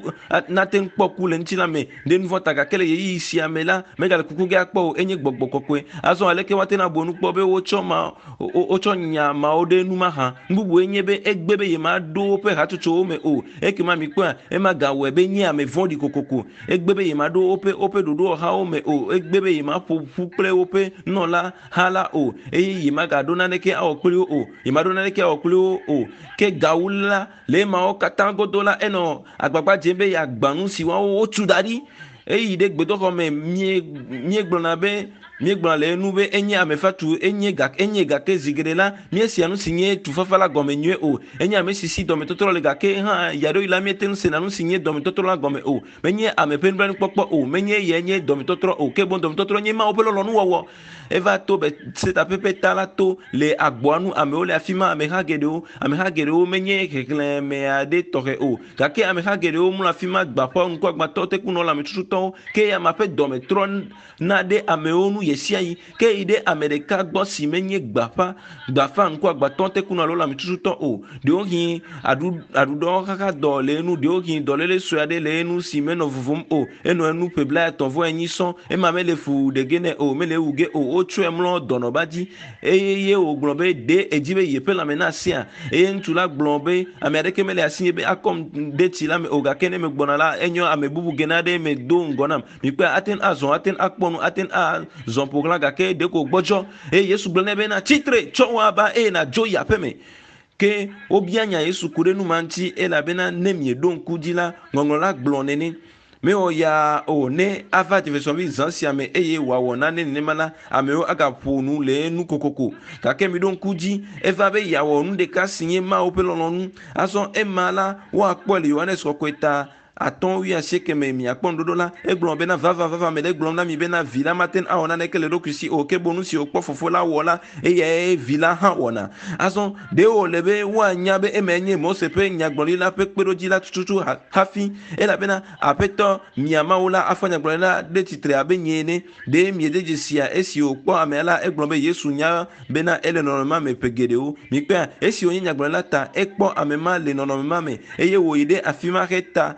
naten po ku le ntila me de nvo taka kele yi isi amela mega le kuku ga po enye gbogbo kokwe aso aleke waten abonu po be wo choma o cho nya ma o de nu ma ha mbubu enye be egbebe ye ma do pe ha tutu me o ekima mi kwa e ma ga we be nya me vondi kokoko egbebe ye ma do ope ope dodo ha o me o egbebe ye ma pu pu ple ope no la hala o e ye ma ga do na ne ke a o kuli o ye ma do na ne ke a o kuli o ke gaula le ma o katango dola eno agbagba jembe ya gbanu si wa o tu dadi e yi de gbedo ko me mie mie gbona be mi gbon le nu be enye amefatu enye gak enye gake zigrela mi esi anu sinye tu fafala gome nwe o enye amesisi do me totoro le gake ha yaro ila mi tenu se nanu sinye do me totoro la gome o menye amepen bran popo o menye yenye do me totoro o ke bon do me totoro nye ma opelo lo nu wo eva to be se ta pepe tala to le agboanu ame o le afima ame ha gede o ame ha gede o menye kekle me ade tore o gake ame ha gede o mu afima gba po nko gba to te kuno la mi tutu to ke ya ma pe do me tron na de ame onu yesia yi ke ide amerika gbo si menye gbafa gbafa nko agbaton te kuna lo la mi tutu to o de o hin adu adu do kaka do le nu de o hin do le so ade le nu si meno vuvum o eno enu pebla to vo enyi son e ma mele fu de gene o mele uge o o tu emlo dono baji e ye o glombe de ejibe ye pe la menasia e ntula glombe amerika mele asinye be akom de ti la me o ga kene me gbona la enyo amebubu genade me do ngonam mi pe aten azon aten akponu aten a zon pogla gake de ko gbojo e yesu glone be na titre chowa ba e na joya peme ke obianya yesu kure nu manti e la bena nemie don kudila ngongola glone ni me o ya o ne ava de version vi zansia me eye wa wona ne ne mala ame o aga ponu le nu kokoko kake mi don kuji e va be ya wonu de ka sinye ma o pelonu aso e mala wa pole yohanes kokweta aton wi aseke me mi akpon dodo la e glon be na va va va me le glon na mi be na villa matin a ona ne ke le dokusi o ke bonu si o kpo fofo la wola e ye villa ha wona ason de o le be wa nya be e menye mo se pe nya glon la pe peroji la tutu hafi e la be na apeto mi ama wola afanya glon la de titre abe nyene de mi de jesia e si o kpo amela e glon be yesu nya be na ele normalement me pegede o mi pe e si o nya glon la ta e kpo amema le normalement me e ye wo ide afima reta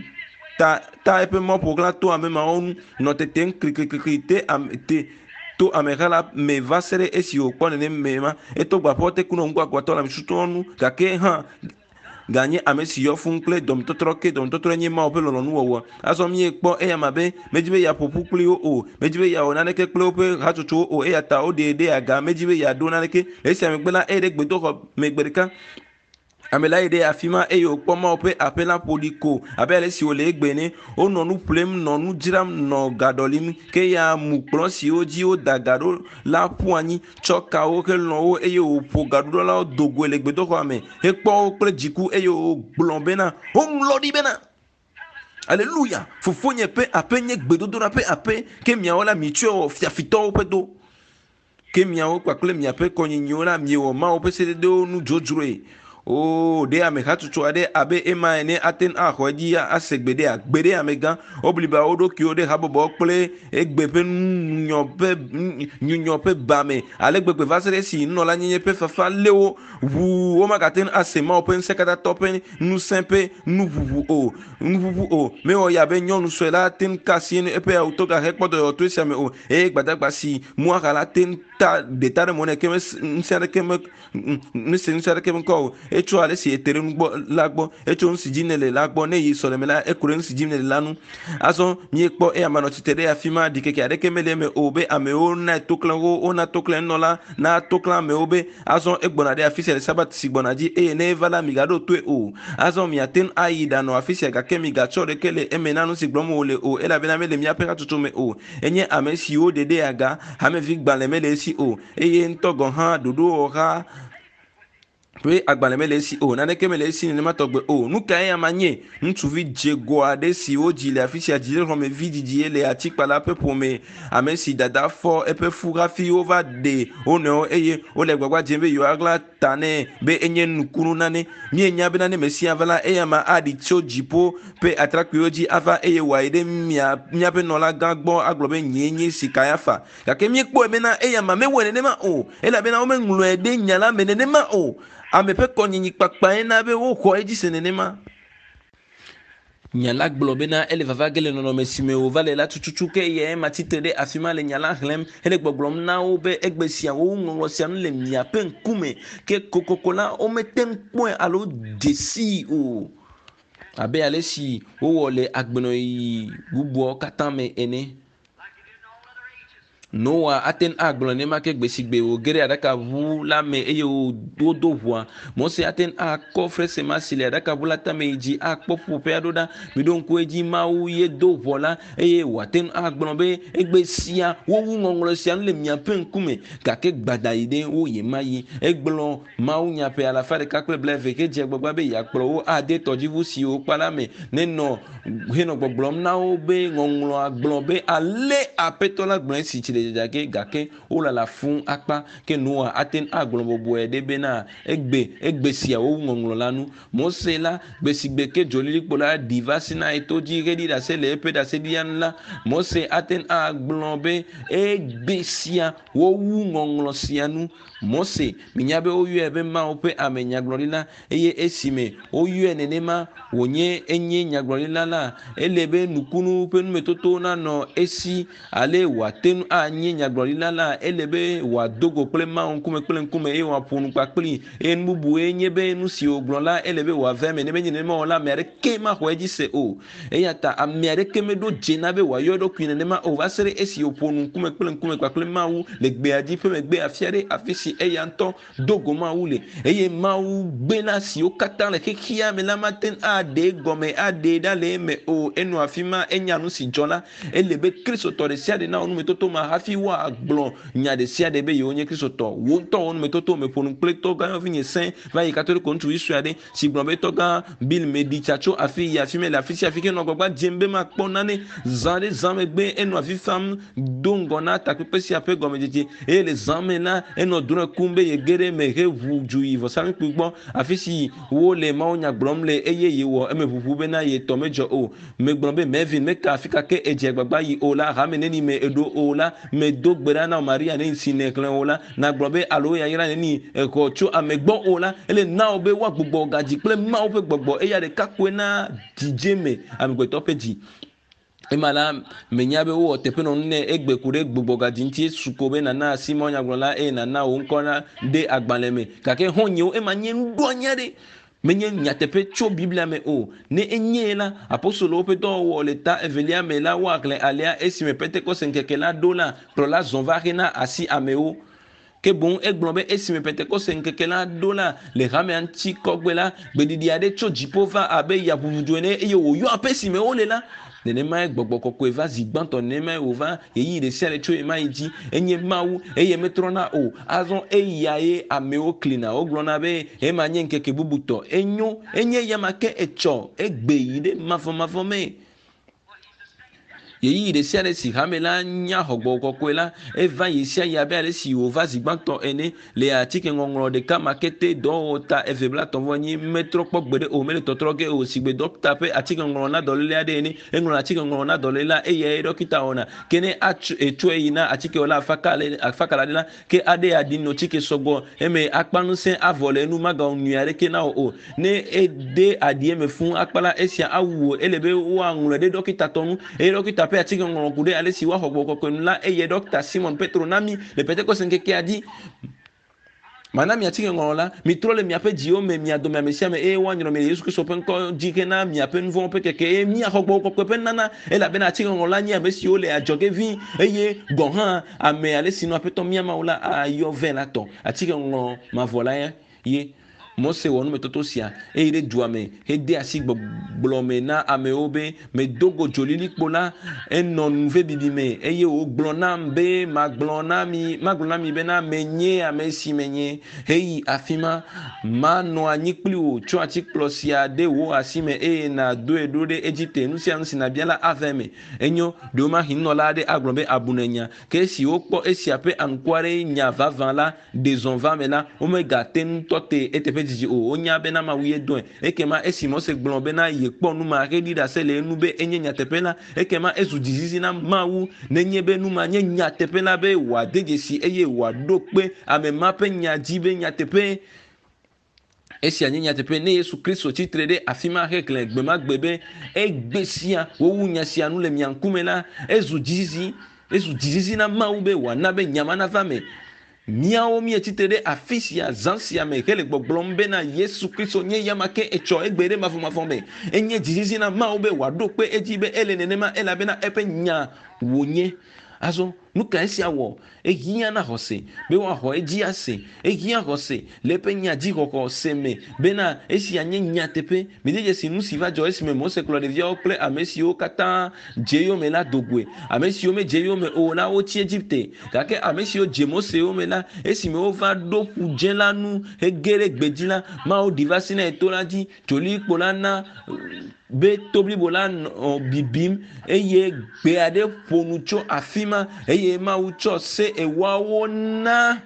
ta ta epe mo pogla to ame ma on no te ten cricricrité am te to amegala me va sere esi o pone ne mema eto gba pote kuno ngwa gwa to la msutonu gake ha ganye amesi yo funkle dom totroke dom totronye ma opelo no nuwo aso mi ekpo e ya mabe mejibe ya popukli o o mejibe ya onane ke klope hatutu o e ya ta o de de aga mejibe ya do naneke esi amegbela e de gbedo ko megberika amela ide afima eyo kpoma ope apela poliko abele si ole egbene o nonu plem nonu jiram no gadolim ke ya mukpron si oji o dagado la puani choka o ke no o eyo po gado la dogo elegbedo ko ame e kpo o pre jiku eyo gblonbena o mlodi bena. Alléluia. Fofonye pe apenye gbedodo na pe ape ke miaola micho fiafito pe do ke miao kwa kle miape konyinyola miewo ma o pe se de nu jojure. Oh, de ame hatutu ade abe ema ene aten a hoji a asegbede a gbede amega obliba odo ki ode habobo kple egbepe nyope nyope bame alegbepe vasere si no la nyenye pe fafa lewo wu o magaten asema open sekata topen nu sempe nu vuvu o nu vuvu o me o ya be nyonu swela ten kasien epe autoga hekpodo o to siame o e gbadagba si mu akala ten ta de tare mone keme nsere keme nsere keme ko echo ale si etere ngbo lagbo echo nsi jinele lagbo ne yi solemela ekure nsi jinele lanu aso mi ekpo e amano titere afima dikeke adeke mele me obe ame o na toklan o ona toklan nola na toklan me obe aso egbona de afise sabat sigbona ji e ne vala migado to o aso mi aten aida no afise ga kemi ga chore kele emenanu sigbomo ole o ela bena mele mi apeka tutume o enye ame si o dede aga ame vi gbanle mele si o eye ntogo ha dudu o ha pe agbalemele si o nane kemele si ne matogbe o nuka ya manye ntuvi jego ade si o jile afisi ajile rome vidi diele atikpa la pe pome amesi dada fo epe fuga fi over de ono eye o le gbagba jembe yo agla tane be enye nukunu nane mi enya be nane mesi avala eya ma adi cho jipo pe atrakwe oji ava eye waide mia mia pe nola gagbo aglobe nyenye sikayafa kake mi ekpo ebe na eya ma me wene ma o ela be na o me nglo ede nyala menene ma o ame pe konyinyi kpakpa ena be wo ko eji senenema nyala gblɔ bena ele vava ge le nɔnɔme si me wòva le la tututu ke ye matite ɖe afi ma le nyala xlẽm hele gbɔgblɔm na wo be egbe sia wo ŋɔŋlɔ sia nu le miaƒe ŋkume ke kokoko la womete ŋu kpɔe alo de si o abe ale si wowɔ le agbenɔyi bubuawo katã me ene. Noa aten agblɔ ne ma ke gbesigbe wo gere aɖaka ʋu la me eye wodo ʋua Mose aten akɔ frese ma si le aɖaka ʋu la tame yi dzi akpɔ ƒuƒoƒe aɖo ɖa miɖo ŋku edzi Mawu ye do ʋua la eye wòaten agblɔ be egbe sia wowu ŋɔŋlɔ sia nu le miaƒe ŋkume gake gbada yi ɖe wo ye ma yi egblɔ Mawu nyaƒe alafa ɖeka kple blaeve ke dze gbagba be yeakplɔ wo ade tɔdziʋu siwo kpa la me nenɔ henɔ gbɔgblɔm na wo be ŋɔŋlɔa gblɔ be ale aƒetɔ la gblɔ si tsi dzadzage gake wola la fun akpa ke Noa aten agblɔ bɔbɔe ɖe bena egbe egbe sia wo ŋɔŋlɔ la nu Mose la gbesigbe ke dzolilikpo la ɖi va si na eto dzi ɣeɖi ɖase le eƒe ɖaseɖianu la Mose aten agblɔ be egbe sia wowu ŋɔŋlɔ sia nu Mose minya be woyɔe be Mawu ƒe ame nyagblɔɖila eye esime woyɔe nenema wònye enye nyagblɔɖila la ele be nukunu ƒe numetoto nanɔ esi ale wòate ŋu anye nyagblɔɖila la ele be wòadogo kple Mawu ŋkume kple ŋkume eye wòaƒo nu kpakpli eye nu bubue nye be nu si wògblɔ la ele be wòave me ne be nye nenema wɔ la ame aɖeke maxɔ edzi se o eya ta ame aɖeke meɖo dze na be wòayɔ eɖokui nenema o va se ɖe esi wòƒo nu ŋkume kple ŋkume kpakple Mawu le gbea dzi ƒe megbe afia ɖe afi si eya ŋutɔ dogo Mawu le eye Mawu gbena siwo katã le xexea me la mate aɖe gɔme aɖe ɖa le eme o enɔ afi ma enya nu si dzɔ la ele be kristotɔ ɖe sia ɖe na wo numetoto ma hafi woagblɔ nya ɖe sia ɖe be yewo nye kristotɔ wo ŋutɔ wo numetoto me ƒo nu kple tɔgã yɔvi nye sẽ va yi katoliko ŋutsuvi sue aɖe si gblɔ be tɔgã Bill me ɖi tsa tso afi yi afi me le afi sia afi ke nɔ gbagba dzem be makpɔ nane zã ɖe zã megbe enɔ afi fam do ŋgɔ na takpekpe sia ƒe gɔmedzedze eye le zã me la enɔ drɔ̃e kum be ye ge ɖe me he ʋu dzo yi vɔsamlekpui gbɔ afi si wo le mawunya gblɔm le eye ye wɔ eme ʋuʋu bena ye tɔ medzɔ o megblɔ be Melvin meka afi kake edze gbagba yi o la hame neni me eɖo o la me do gbe ɖa na Maria ne si ne xlẽ o la na gblɔ be alo yayra neni exɔ tso ame gbɔ o la ele na wo be woagbugbɔ gadzi kple Mawu ƒe gbɔgbɔ eya ɖeka koe na dzidze me amegbetɔ ƒe dzi ema la menya be wowɔ teƒe nɔ nu ne egbe ku ɖe gbugbɔ gadzi ŋuti suko be nana asi Mawu nyagblɔla eye nana wo ŋkɔ na de agbalẽ me gake xɔnyewo ema nye nuɖoanya ɖe menye nyateƒe tso Biblia me o ne enye la apostolowo ƒe dɔwɔwɔ le ta evelia me la woaxlẽ alea esime Pentekoste ŋkeke la ɖo la kplɔla zɔ̃ va xe na asi amewo ke bon egblon be esime Pentecost nkeke la do la le hame anti kogbe la gbedidi ade tso jipova abe ya buvuduene eye wo yo apesime ole la nenema gbogbo koko eva zigbanto nenema ova eyi de sele tso ema iji enye mawu eye metrona o azon eyaye ameo cleaner oglona be ema nye nkeke bubuto enyo enye yamake echo egbe ide mafo mafo me yeyi de sia de si hamela nya hogbo kokwela eva yesia ya be ale si ova zigbanto ene le atike ngongro de ka makete do ta evebla tonvoni metro pokbede o mele totroge o sigbe doctor pe atike ngongro na dolele ade ene engro atike ngongro na dolela eye dokita ona kene atu etu eyina atike ola afakale afakala de la ke ade adino tike sogbo eme akpanu sen avole nu maga onuare ke na o ne ede adie me fun akpala esia awu elebe wa ngure de dokita tonu e dokita pe atike ngoro kude ale si wa hogbo kokon la eye doctor Simon Petro nami le Pentecost nkeke adi manami atike ngoro la mi trole mi ape dio me mi adome mesia me e wanyro me Yesu Kristo penko dike na mi ape nvo pe keke e mi hogbo kokon pe nana e la be na atike ngoro la nya be si ole ajoge vi eye gohan ame ale sino ape to mi ama ola ayo velato atike ngoro ma vola ye Mose wonu metoto sia eire duame hede asi gblome na ameobe me dogo jolili kpola eno nuve bibime eye o gblona mbe maglona mi maglona mi bena menye amesi menye hei afima mano anyikpli o cho atikplosia de wo asime e na do edode Egypte nusia nsina biala aveme enyo doma hinola de aglombe abunenya ke si okpo esiape ankware nya vavanla desonvamela omega ten tote etepe diji o onya bena ma wiye don ekema esimo se gblon bena ye kpo nu ma redi da se le nu be enye nya tepela ekema ezu dizizi na mawu nenye be nu ma nye nya tepela be wa deje si eye wa dokpe ame mape nya jibe nya tepe esi anya nya tepe ne Yesu Kristo titre de afima hekle gbema gbebe egbesia wo wunya si anu le miankumela ezu dizizi ezu dizizi na mawu be wa na be nyama na vame miao mi etitede afisia zansia me kele gbogbombe na Yesu Kristo nye yamake echo egbere mafu mafombe enye jizizi na maobe wadokpe ejibe elenenema elabena epe nya wonye azo nuka esi awo egiya na hose be wa ho eji ase egiya hose lepe nya ji koko seme bena esi anye nya tepe mideje sinu siva jo esi me mose klo de via okle amesi o kata jeyo me la dogwe amesi o me jeyo me o na o ti Egypte kake amesi o jemose o me la esi me o va do kuje lanu egere gbedila ma o divasina etolaji joli polana be tobli bolan bibim eye gbe ade ponucho afima eye ma ucho se ewawo na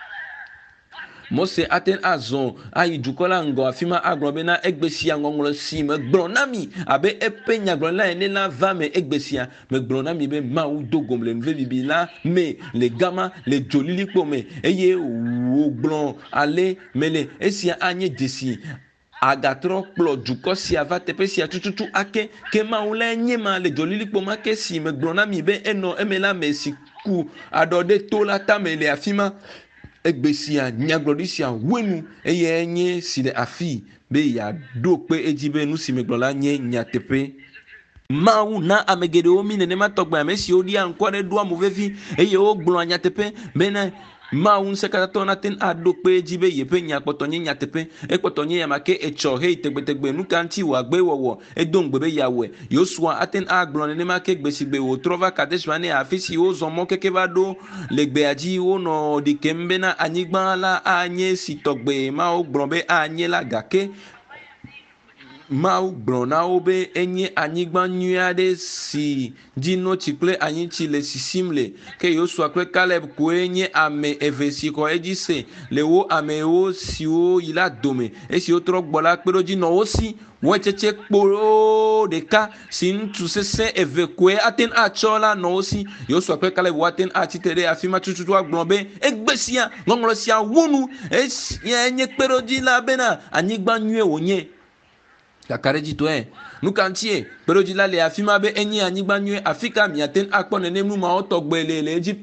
Mose aten azon ayi dukola ngo afima aglobena egbesia ngonglo si me gbronami abe epenya gbronla ene la va me egbesia me gbronami be ma u dogom le nve bibila me le gama le jolili pome eye wo gbron ale mele esia anye desi agatro plo duko si ava tepe si atututu ake ke ma ule nyema le jolili poma ke si me gbronami be eno emela mesi ku adode tola tamele afima egbesia nyaglodisia wenu eye enye si de afi be ya dokpe ejibe nu si meglola nye nyatepe mawu na amegede omi nene matogba mesi odi ankware do amovevi eye o gblo nyatepe bena mawu nsekata tona ten adokpe ejibe yepe nyakpotonye nyatepe ekpotonye yamake echo he tegbetegbe nu kanti wa gbe wowo edongbe be yawe Yosua aten agblo nene make gbesigbe o trova kadeshwane afisi o zomo kekeba do legbe aji o no dikembe na anyigba la anye sitogbe ma o gbronbe anye la gake Mau brona obe enye anyigba nyuade si dino chikle anyi chile sisimle ke Yosua kle Caleb ko enye ame evesi ko ejise lewo ame o si o ila dome esi o trogbola pero ji no osi wecheche kporo deka sin tu sese evekwe aten achola no osi Yosua kle Caleb waten achitere afima tututu agbonbe egbesia ngonglosia wonu enye pero ji la bena anyigba nyue wonye kakareji to e nukantie pero jila le afima be enyi anyigba nwe Afrika miaten akpon nene mu ma otogbe le Egypte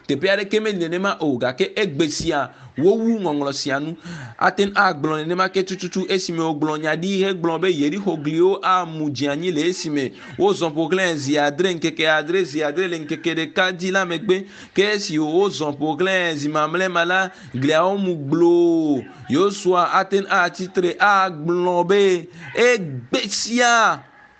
teƒe aɖe ke me nenema o gake egbe sia wowu ŋɔŋlɔ sia nu aten agblɔ nenema ke tututu esime wogblɔ nya ɖi hegblɔ be yerixɔ gliwo amu dzi anyi le esime wozɔ ƒo xlẽ zi adre ŋkeke adre zi adre le ŋkeke ɖeka dzi la megbe ke esi wozɔ ƒo xlẽ zi mamlɛ ma la gliawo mu gbloo Yosua aten atsitre agblɔ be egbe sia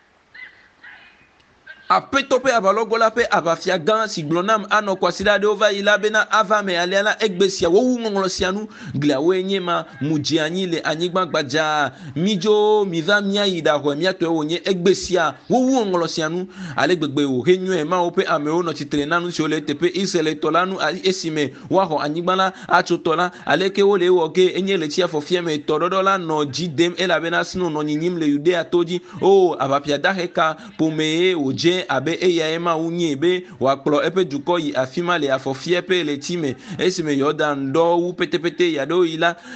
apeto pe abalogo la pe abafia gã si gblɔ nam anɔ kɔsida ɖewo va yi la bena ava me alia la egbe sia wowu ŋɔŋlɔ sia nu gliawoe nye ma mu dzi anyi le anyigba gbadza midzo miva miayi ɖaxɔe miatɔe wonye egbe sia wowu ŋɔŋlɔ sia nu ale gbegbe wo he nyuie ma wo pe amewo nɔ tsitre na nu siwo le teƒe Israeltɔ la nu esime woaxɔ anyigba la atso tɔ la aleke wo le wɔ ke enye le tsiafɔ fia me tɔɖɔɖɔ la nɔ dzi dem elabena sinu nɔ nyinyim le Yudea to dzi o abafia dahe ka ƒomee wodze abe eya ema wunye be wakplɔ eƒe dukɔ yi afi ma le afɔfia pe le ti me esime Yɔdan dɔ wu petepete ya ɖo yi la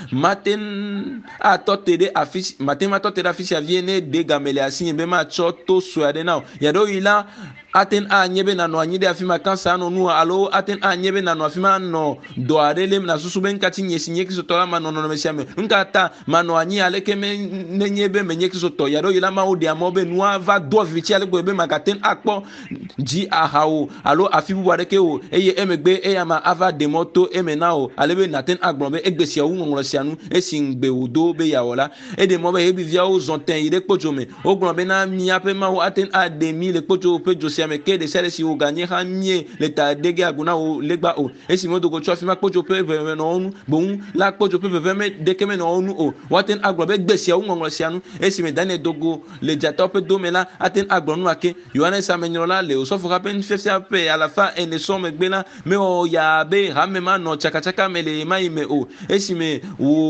maten atɔ te ɖe afi maten matɔ te ɖe afi sia vie ne de game le asi be matsɔ to sue aɖe na o ya ɖo yi la aten anye be nanɔ anyi ɖe afi ma kansa anɔ nu alo aten anye be nanɔ afi ma nɔ dɔ aɖe lém na susu be nkati nye si nye kristotɔ la manɔ nɔnɔme sia me nkata manɔ anyi aleke me nenye be menye kristotɔ ya ɖo yi la mawo ɖe amɔ be nua va do vivitsi ale gbɔ be magaten akpɔ dzi ahawo alo afi bubu aɖeke o eye emegbe eya ma ava de mɔ to eme na o ale be naten agblɔ be egbe sia wu ŋɔŋlɔ sia nu esi ŋgbe wòdo be yeawɔ la eɖe mɔ be hebiviawo zɔ tẽ yi ɖe kpotso me wogblɔ bena míaƒe Mawu aten aɖe mi le kpotso ƒe dzo sia me ke ɖe sia ɖe si woganye hã mie le ta dege agu na wo legba o esi modogo tso afi ma kpotso ƒe ʋeʋẽ nɔ wo nu boŋ la kpotso ƒe ʋeʋẽ me ɖeke me nɔ wo nu o woaten agblɔ be egbe sia wu ŋɔŋlɔ sia nu esime Daniel dogo le dzatawo ƒe dome la aten agblɔ nu ake Yohanes amenyrɔla le osɔfoxa ƒe nufiafia ƒe alafa ene sɔ megbe la mewɔ ya be hame manɔ tsakatsaka me le ema yi me o esime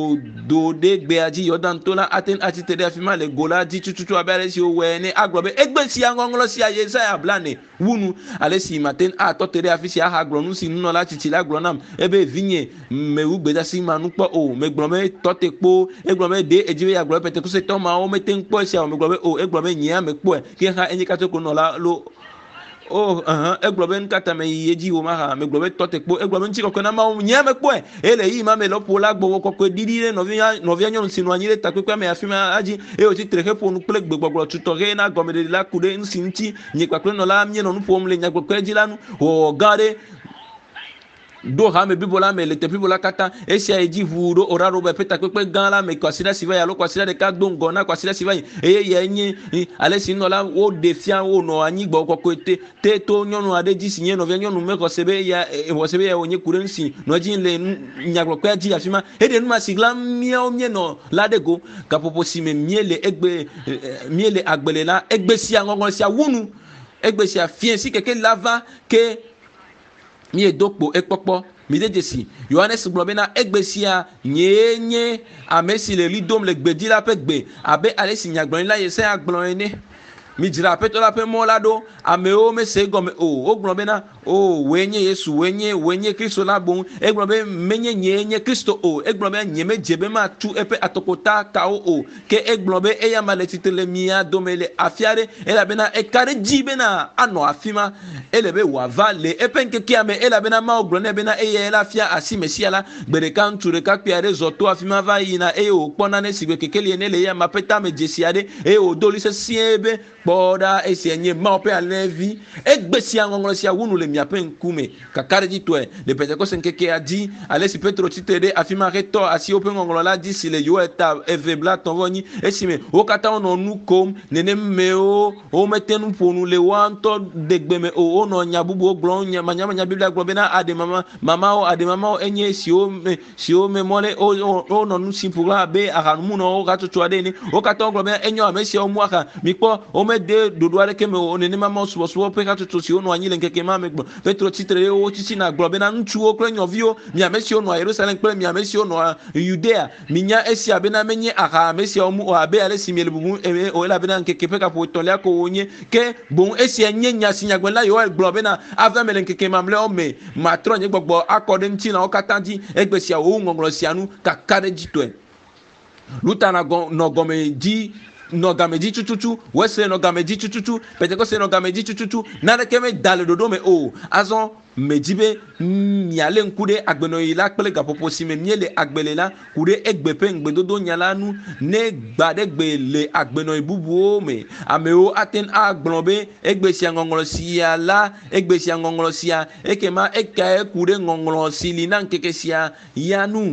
wòdo ɖe gbea dzi Yɔdan to la aten atsitre ɖe afi ma le go la dzi tututu abe ale si wowɔe ne agblɔ be egbe sia ŋɔŋlɔ sia Yesaya bla ne wunu ale si maten atɔ te ɖe afi sia aha gblɔ nu si nunɔla tsitsi la gblɔ nam ebe vinye mewu gbedasi ma nu kpɔ o megblɔ be tɔ te kpo egblɔ be de edzi be yeagblɔ be Pentekosetɔ mawo mete ŋu kpɔ esia o megblɔ be o egblɔ be nyea mekpɔe ke hã enye katã ko nɔla lo oh uh-huh egblɔ be nkata me yi edzi wo ma ha megblɔ be tɔ te kpo egblɔ be ŋuti kɔkɔe na mawo nyea mekpɔe ele yi ma me lɔƒo la gbɔwɔ kɔkɔe ɖiɖi ɖe nɔvia nɔvia nyɔnu si nɔ anyi ɖe takpekpea me afi ma adzi eye wòtsi tre he ƒo nu kple gbegbɔgblɔ tutɔ he na gɔmeɖeɖi la ku ɖe nusi ŋuti nye kpakple nɔla mienɔ nu ƒom le nyagbɔgblɔe dzi la nu wɔwɔ gã ɖe do hame bibo la me le teƒe bibo la katã esia edzi ʋu ɖo ora ɖo be ƒe takpekpe gã la me kɔsida si va yi alo kɔsida ɖeka do ŋgɔ na kɔsida si va yi eye ya nye ale si nɔ la wo ɖe fia wonɔ anyigbɔ kɔkɔe te te to nyɔnu aɖe dzi si nye nɔvia nyɔnu me xɔse be ya xɔse be ya wònye ku ɖe nusi nɔ dzi le nyagbɔkpea dzi afi ma eɖe numa si gla míawo míenɔ la ɖe go gaƒoƒo si me mie le egbe mie le agbele la egbe sia ŋɔŋlɔ sia wunu egbe sia fie si keke la va ke mi do kpo ekpɔkpɔ mi de dzesi Yohanes gblɔ bena egbe sia nyee nye ame si le li dom le gbedi la ƒe gbe abe ale si nyagblɔɖila Yesaya gblɔ ene mi dzra aƒetɔ la ƒe mɔ la ɖo amewo mese egɔme o wogblɔ bena o woe nye Yesu woe nye woe nye Kristo la boŋ egblɔ be menye nyee nye Kristo o egblɔ be nye medze be matu eƒe atɔkpota kawo o ke egblɔ be eya ma le tsitre le mia dome le afi aɖe elabena eka ɖe dzi bena anɔ afi ma ele be wòava le eƒe ŋkekea me elabena Mawu gblɔ nɛ bena eya la fia asi mesia la gbe ɖeka ŋutsu ɖekakpui aɖe zɔ to afi ma va yina eye wòkpɔ nane si gbe kekeli ene le eya ma ƒe tame dzesi aɖe eye wòdo li sesĩe be kpɔ ɖa esia nye Mawu ƒe alẽvi egbe sia ŋɔŋlɔ sia wunu le miaƒe ŋkume kaka ɖe dzi tɔe le Pentekoste ŋkekea dzi ale si Petro tsitre ɖe afi ma hetɔ asi woƒe ŋɔŋlɔ la dzi si le Yoel ta eve bla tɔ̃ vɔ nyi esime wo katã wonɔ nu kom nenemewo womete nu ƒo nu le woa ŋutɔ degbe me o wonɔ nya bubuwo gblɔm nya manyamanya Biblia gblɔ bena aɖe mama mamawo aɖe mamawo enye siwo me siwo me mɔle wonɔ nu si ƒo abe ahanumunɔwo hatsotso aɖe ene wo katã wogblɔ bena enyo ame siawo mu aha mikpɔ womede ɖoɖo aɖeke me o nenema mawo subɔsubɔ ƒe hatsotso siwo nɔ anyi le ŋkeke ma me gbɔ Petro tsitre ɖe wo tsitsina gblɔ bena ŋutsuwo kple nyɔviwo mi ame siwo nɔ Yerusalem kple mi ame siwo nɔ Yudea minya esia bena menye aha ame siawo mu o abe ale si miele bubum o elabena ŋkeke ƒe gaƒo etɔ̃lia ko wonye ke boŋ esia nye nya si nyagblɔɖila Yoel gblɔ bena ava me le ŋkeke mamlɛawo me matrɔ nye gbɔgbɔ akɔ ɖe ŋutilãwo katã dzi egbe sia wowu ŋɔŋlɔ sia nu kaka ɖe dzi tɔe Luta nɔ gɔme dzi nɔ game dzi tututu Wesley nɔ game dzi tututu Pentekoste nɔ game dzi tututu naneke me da le ɖoɖo me o azɔ mejibe miale nkude agbeno ila kpele gapopo si me miele agbele la kude egbepe ngbedodo nyala nu ne gbade gbele agbeno ibubu me ameo aten agblobe egbe si ngongolo sia la egbe si ngongolo sia ekema eka kude ngongolo sili nan keke sia yanu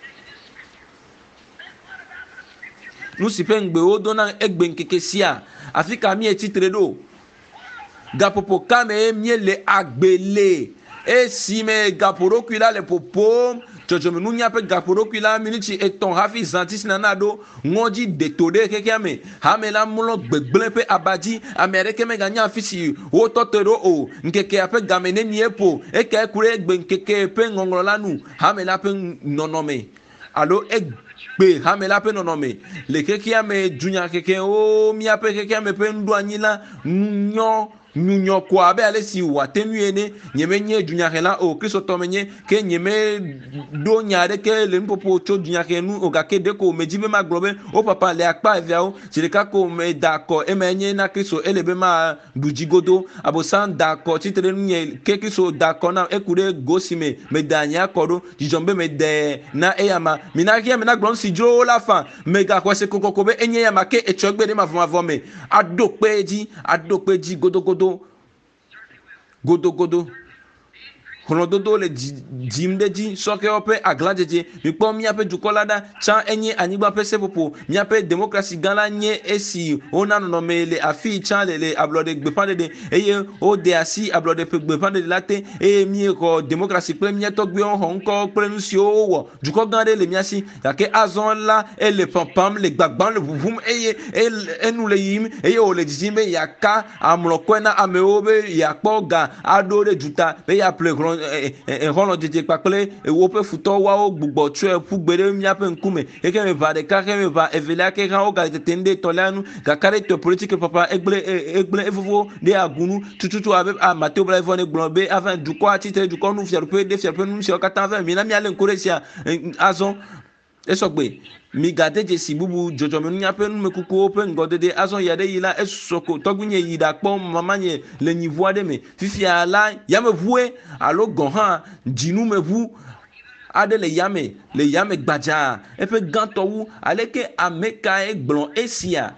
nu sipen gbe odo nan egbe nkeke sia afika mi etitredo gapopo kame miele agbele e si me gaporo kwila le popo jojo menu nya pe gaporo kwila miniti eton hafi zantis nanado ngoji detode kekiame hamela mulo gbegble pe abaji amerike me ganya afisi o totero o nkeke ape gamene miepo e ke kure egbe nkeke pe ngongolo lanu hamela pe nonome alo egbe hamela pe nonome le kekiame junya keke o mi ape kekiame pe ndu anyila nyo nyunyo kwa abe ale si watenu ene nyeme nye dunya hela o kristo tomenye ke nyeme do nyaade ke le mpopo cho dunya henu o gake de ko mejibe ma globe o papa le akpa eviao sirika ko me dako emenye na kristo elebe ma bujigodo abosan dako titre nye ke kristo dako na ekure gosime me danya kodo jijombe me de na eyama minaki me na glon si jo la fa me ga kwase kokokobe enye yama ke echogbe de ma voma vome adokpeji adokpeji godo godo godo godo hono dodo le jimde ji soke ope aglajeje mi po mi ape jukolada chan enye anigba pese popo mi ape demokrasi gala nye esi ona no mele afi chan le ablode gbepande de eye o de asi ablode gbepande de late e mi ko demokrasi pe mi to gbe on honko pe nu si o wo juko gande le mi asi yake azon la e le pampam le gbagban le bubum eye enu le yim eye o le jimbe yaka amlokwena ameobe yakpoga adore juta be ya ple eholo jeje pakle ewope futo wa o gbugbo tu e pugbere miape nkume eke me va de kake me va evela ke kan o ga tende tolanu ga kare to politique papa egle egle evovo de agunu tututu abe a mateo bla evone glombe avant du quoi titre du con nous fier peu de fier peu nous si o katan vingt mi na mi ale nkoresia azon esogbe mi gade je si bubu jojo me nya pe nu mekuku open godede azon yade yila esoko togunye yida pom mamanye le niveau de me fifi ala ya me voué alo gonha jinu me vu ade le yame le yame gbaja e pe ganto wu aleke ameka e glon esia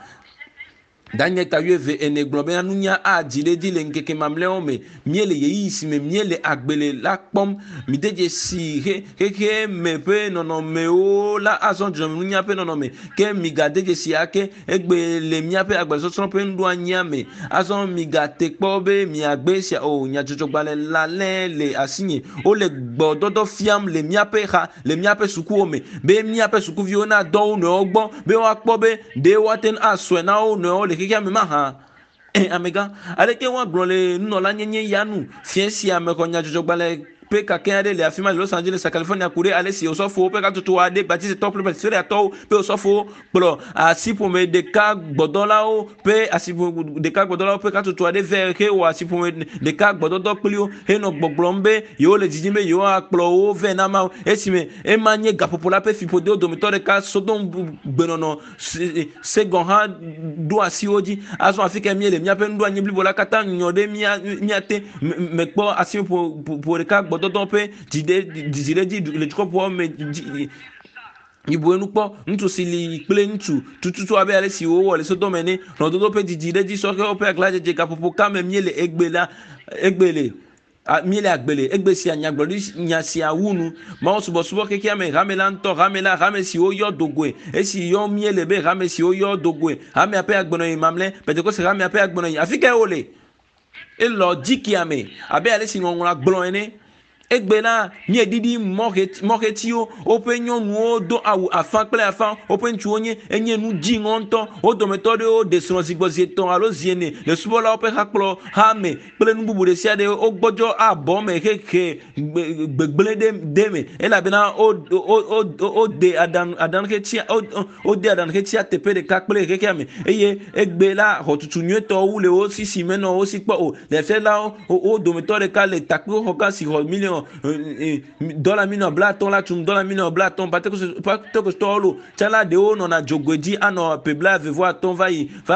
Daniel Kayueve ene globe anunya a jile dile nkeke mamle ome miele ye isi me miele agbele la pom mi deje si he he he me pe nono me o la azon jomunya pe nono me ke mi ga deje si ake egbe le mi ape agbe so so pe ndu anya me azon mi ga te pobe mi agbe si o nya jojo gbale la le le asinye o le gbododo fiam le mi ape ha le mi ape suku ome be mi ape suku viona do no ogbon be wa pobe de waten aswe na o no le kia me maha eh amega aleke wa glole no la nyenye yanu fiensi amekonya jojogbale pe kakende le afima Los Angeles California kure ale si osofo pe ka tutu ade baptiste top le sere ato pe osofo plo asipo me de ka gbodola o pe asipo de ka gbodola o pe ka tutu ade ver ke o asipo me de ka gbododo plio he no gbogbombe yo le jijime yo akplo o ve na ma esime e manye gapopola pe fipode o domitore ka sodon gbenono second ha do asi oji aso afika mi le mi ape ndo anyi blibola kata nyode mi miate mekpo asipo pour le ka dodo pe dide dide di le trop me ibo enu po ntu sili ple ntu tututu abe ale si wo le so do meni no dodo pe dide di so ke o pe aglaje je ka popo ka me miele egbela egbele miele agbele egbe si anya gbori nya si awunu ma o subo subo ke kia me ramela nto ramela rame si o yo dogwe e si yo miele be rame si o yo dogwe rame ape agbono imamle pe ko se rame ape agbono afika ole e lo dikiame abe ale si ngongla gbon ene egbela mi edidi moketio openyo nuo do awu afan pele afan openchu onye enye nu ji ngonto o do metode o de son sigbozie ton alo ziene le subola ope hakplo ha me pele nu bubu de siade o gbojo abo me keke gbegbele de deme ela bena o o o de adan adan ketia o de adan ketia tepe de kakpele keke ame eye egbela hotutu nyeto wu le o sisi meno o sipo o le fela o do metode ka le takpo hoka si ho million dollar million blaton la tum dollar million blaton pas que pas que stolo chala de o non a jogodi ano pebla ve voir ton va va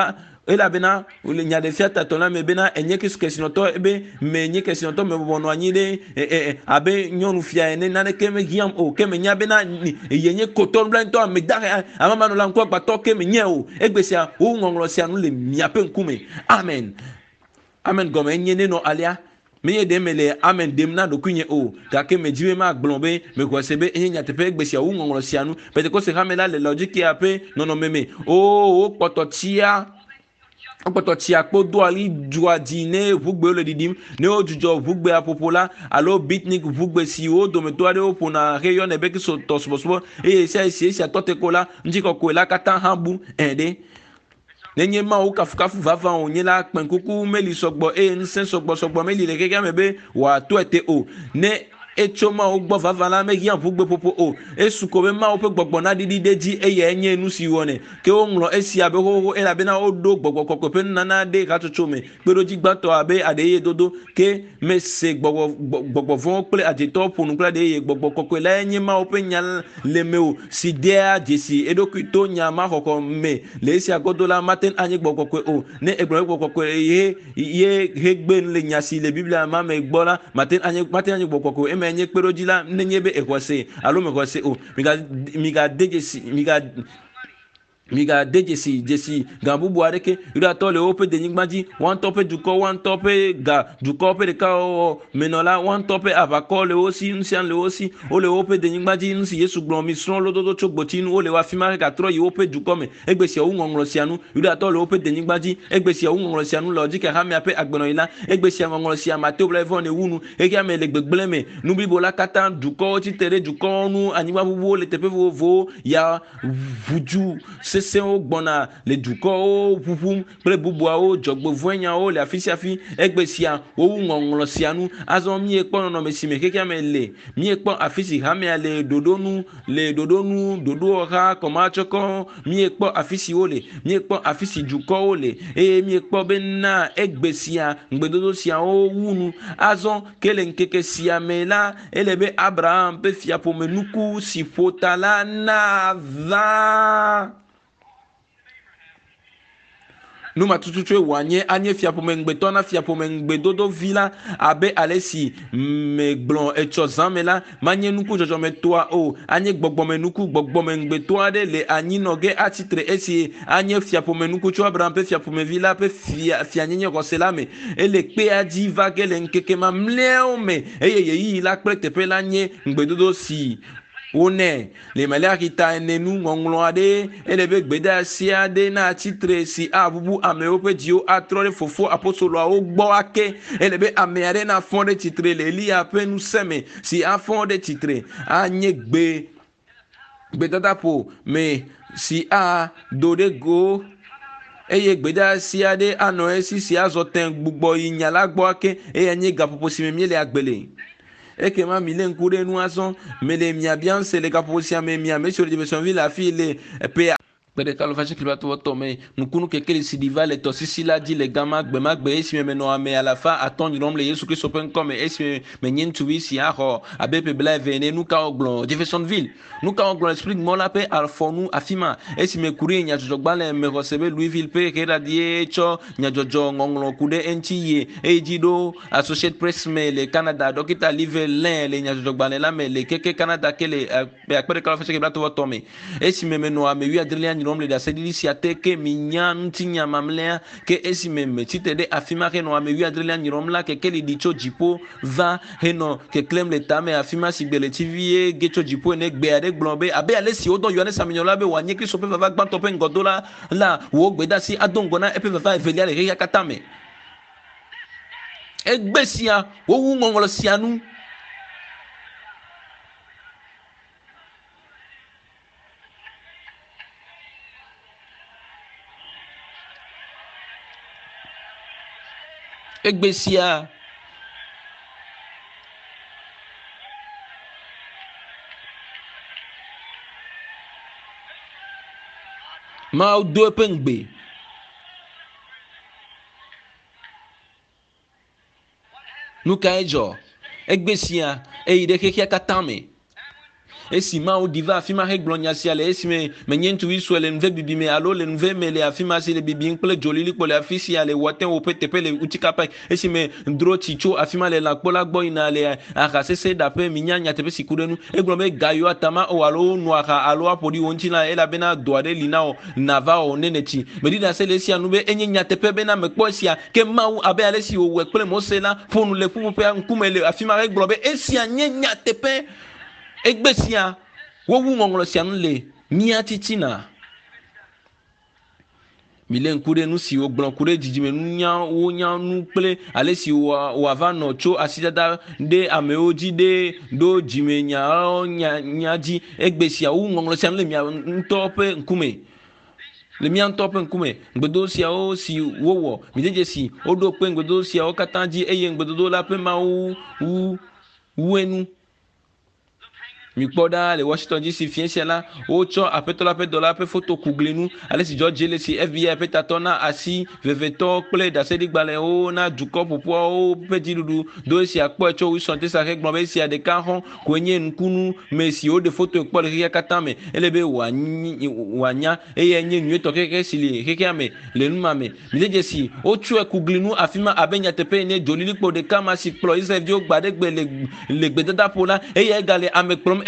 ela bena ule nya de fiata tona me bena enye question to ebe me nye question to me bono anyi de abe nyonu fia ene na ke me giam o ke me nya bena yenye koton blan to me da amama no la nko gba to ke me nya o egbesia o ngongro sia no le miape nkume amen amen gome enye ne no alia me de mele amen dem na do kunye o ga ke me jiwe ma gblombe me ko sebe enye nya tepe egbesia o ngongro sia no pete ko se hamela le logique ape no no meme o o pototia Opoto ti akpo do ali duadi ne vugbe le didim ne o jujo vugbe apopola alo bitnik vugbe si o do me to ade o pona rayon ebe ki so to so so e se se se tote kola njiko ko la kata hambu ende nenye ma o kafu kafu vava o nyela penkuku meli sogbo e nsen sogbo sogbo meli le keke mebe wa to ete o ne echoma o gbo vava la me yan vugbe popo o esuko be ma o pe gbogbo na didi deji eye enye nu si wone ke o nlo esi abe ho e la be na o do gbogbo koko pe na na de ka tutu me pe do ji gbato abe adeye dodo ke me se gbogbo gbogbo fon ple ajeto ponu ple de gbogbo koko la enye ma o pe nya le me o si dia jesi edokuto nya ma koko me le si agodo la maten anye gbogbo koko o ne egbo gbogbo koko ye ye hegbe le nya si le biblia ma me gbola maten anye maten anye gbogbo koko e enye kperoji la nenyebe ekwase alo mekwase o miga miga dejesi miga miga dejesi jesi gambubu areke ira to le ope de nyigbaji wan tope duko wan tope ga duko pe de ka o menola wan tope abako le osi nsian le osi o le ope de nyigbaji nsi yesu gbon mi son lo dodo chogbotinu o le wa fima ka tro yi ope duko me egbesi o ngongro sianu ira to le ope de nyigbaji egbesi o ngongro sianu logique ha mi ape agbeno ila egbesi ngongro sia mateo le vone wunu e ga me le gbegble me nu bibola kata duko ti tere duko nu anyigba bubu le tepe vovo ya vuju se o gbona le duko o pupum pre bubua o jogbo vonya o le afisi afi egbesia o ngonglo sianu azon mi ekpo no me sime keke me le mi ekpo afisi ha me le dodonu le dodonu dodo ha koma choko mi ekpo afisi o le mi ekpo afisi duko o le e mi ekpo be na egbesia ngbedodo sia o wunu azon kele nkeke sia me la elebe abraham pe fia po menuku si fotala na va numa tututue wanye anye fiapo mengbeto na fiapo mengbedodo vila abe alesi meglon echo zamela manye nuku jojo metoa o anye gbogbo menuku gbogbo mengbeto ade le anyi noge atitre esi anye fiapo menuku cho abraham pe fiapo me vila pe fia fianyenye koselame ele pe adi vagele nkeke ma mleome eye yi la prete pe lanye ngbedodo si one le malaki ta enenu ngonglo ade elebe gbeda si ade na titre si abubu ameope dio atrole fofo apostolo o gbo ake elebe ameare na fonde titre le li apenu seme si afonde titre anye gbe gbedada po me si a dode go eye gbeda si ade ano esi si azoten gbugbo yinyala gbo ake eye nye gapopo si me le agbele et que ma milen kure nous azon mais les mia bien c'est les capocia mais mia mais sur les dimensions ville la fille les pede kalo fache kilba to tome nukunu kekele sidiva le to sisi la di le gama gbe magbe esi me no ame à la fin attend du nombre Yesu Christ open comme esi me nyen tu isi aho abepe bla vene nu ka oglon Jeffersonville nu ka oglon esprit mo la pe alfonu afima esi me kuri nya jogba le me recebe Louisville pe ke radie cho nya jojo ngonglo kude entiye ejido Associate Press me le Canada dokita live len le nya jogba le la me le keke Canada kele pe pede kalo fache kilba to tome esi me no ame wi Adrien nombre de sedili si ateke minyan tinya mamlea ke esi meme tite de afima ke no ame wi Adrien romla ke keli dicho jipo va heno ke claim le tame afima si bele tvie gecho jipo ne gbe ade glombe abe ale si odon yone saminyola be wanye kristo pe va gban tope ngodola la wo gbeda si adongona epe va evelia le ya katame egbesia wo wu ngongolo sianu egbesia ma do pengbe nuka ejo egbesia e ide keke katame esi ma o diva afima he glonya si ale esi me menyentu isu le nve bibi me alo le nve me le afima si le bibi nkle jolili ko le afisi ale woten o pete pe le utika pa esi me ndro chicho afima le la kpola gbo ina le aka sese da pe minyanya te pe sikudenu eglo me gayo atama o alo no aka alo apodi wonchi na ela bena doade lina o nava o nenechi medida se le si anu be enyenya te pe bena me kpo sia ke mawu abe ale si o we kple mo se la fonu le fu pe nkume le afima eglo be esi anyenya te pe egbesia wo wu ngonglo sia nu le mia titina milen kure nu si o gbon kure jijime nu nya wo nya nu ple ale si wa wa va no cho asidada de ameoji de do jime nya nya nya ji egbesia wo ngonglo sia nu le mia ntope nkume le mia ntope nkume ngbedo sia o si wowo mijeje si o do pe ngbedo sia o katanji eye ngbedo la pe ma wu wu wenu mi kpoda le Washington D C fiensia la o cho apetola pe dollar pe photo kuglenu ale si George le si F B I pe tatona asi veveto ple da sedi gbale o na duko popo o pe didudu do si akpo cho wi sonte sa regbon be si ade kan hon kwenye nkunu me si o de photo ekpo le ya katame elebe wa wanya eye nye nwe to keke sili keke ame le numa me mileje si o cho kuglenu afima abenya tepe ne jolili kpo de kama si plo Israel dio gbade gbe le le gbedada pola eye gale ame prom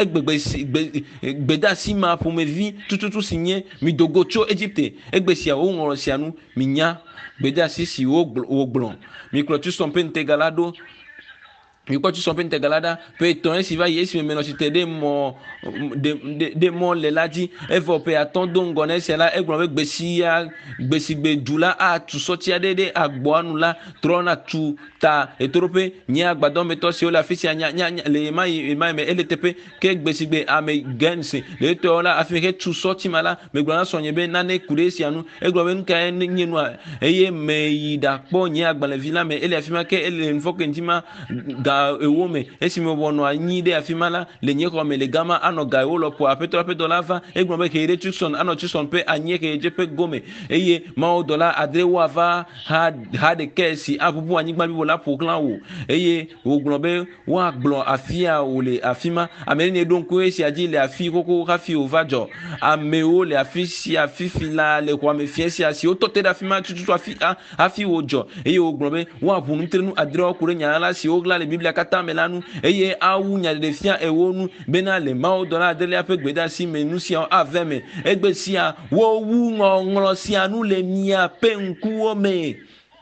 gbeda sima pour me vie tout tout tout signé mi dogocho Égypte egbesia o ngoro sianu minya gbeda sisi o o blon mi clotus son pente galado mi quoi tu son pente galada pe ton si va yes me menos te de mo de de de mo le ladi evo pe atondo ngone se la egbon be gbesia gbesigbe dula a tu sotia de de agbo anu la trona tu ta etrope ni agbadon meto si o la fisi anya nya le mai mai me ltp ke gbesigbe ame gense le to la afike tu soti mala me gbona sonye be nane kuresi anu egbon be nka nyenu eye me yida po ni agbale villa me ele afima ke ele nfoke ndima ga ewo me esi me wono anyi de afimala le nye ko me le gama ano ga ewo lo po apeto apeto lava egbon be ke reduction ano chison pe anye ke je pe gome eye ma o dola adrewa va ha ha de kesi abubu anyi gba bi wo la po clan wo eye ogbon be wa gbon afia o le afima ameni ne don ko esi aji le afi koko kafi o vajo ameo le afi si afi fila le kwa me fiesi asi o tote da afima tutu afi afi ojo eye ogbon be wa bunu trenu adrewa kure nya la si o gla le biblia kata melanu eye awu nya de fia ewonu bena le mao dola dele ape gbeda si menu si aveme egbesia wo wu ngongro si anu le mia pe nku ome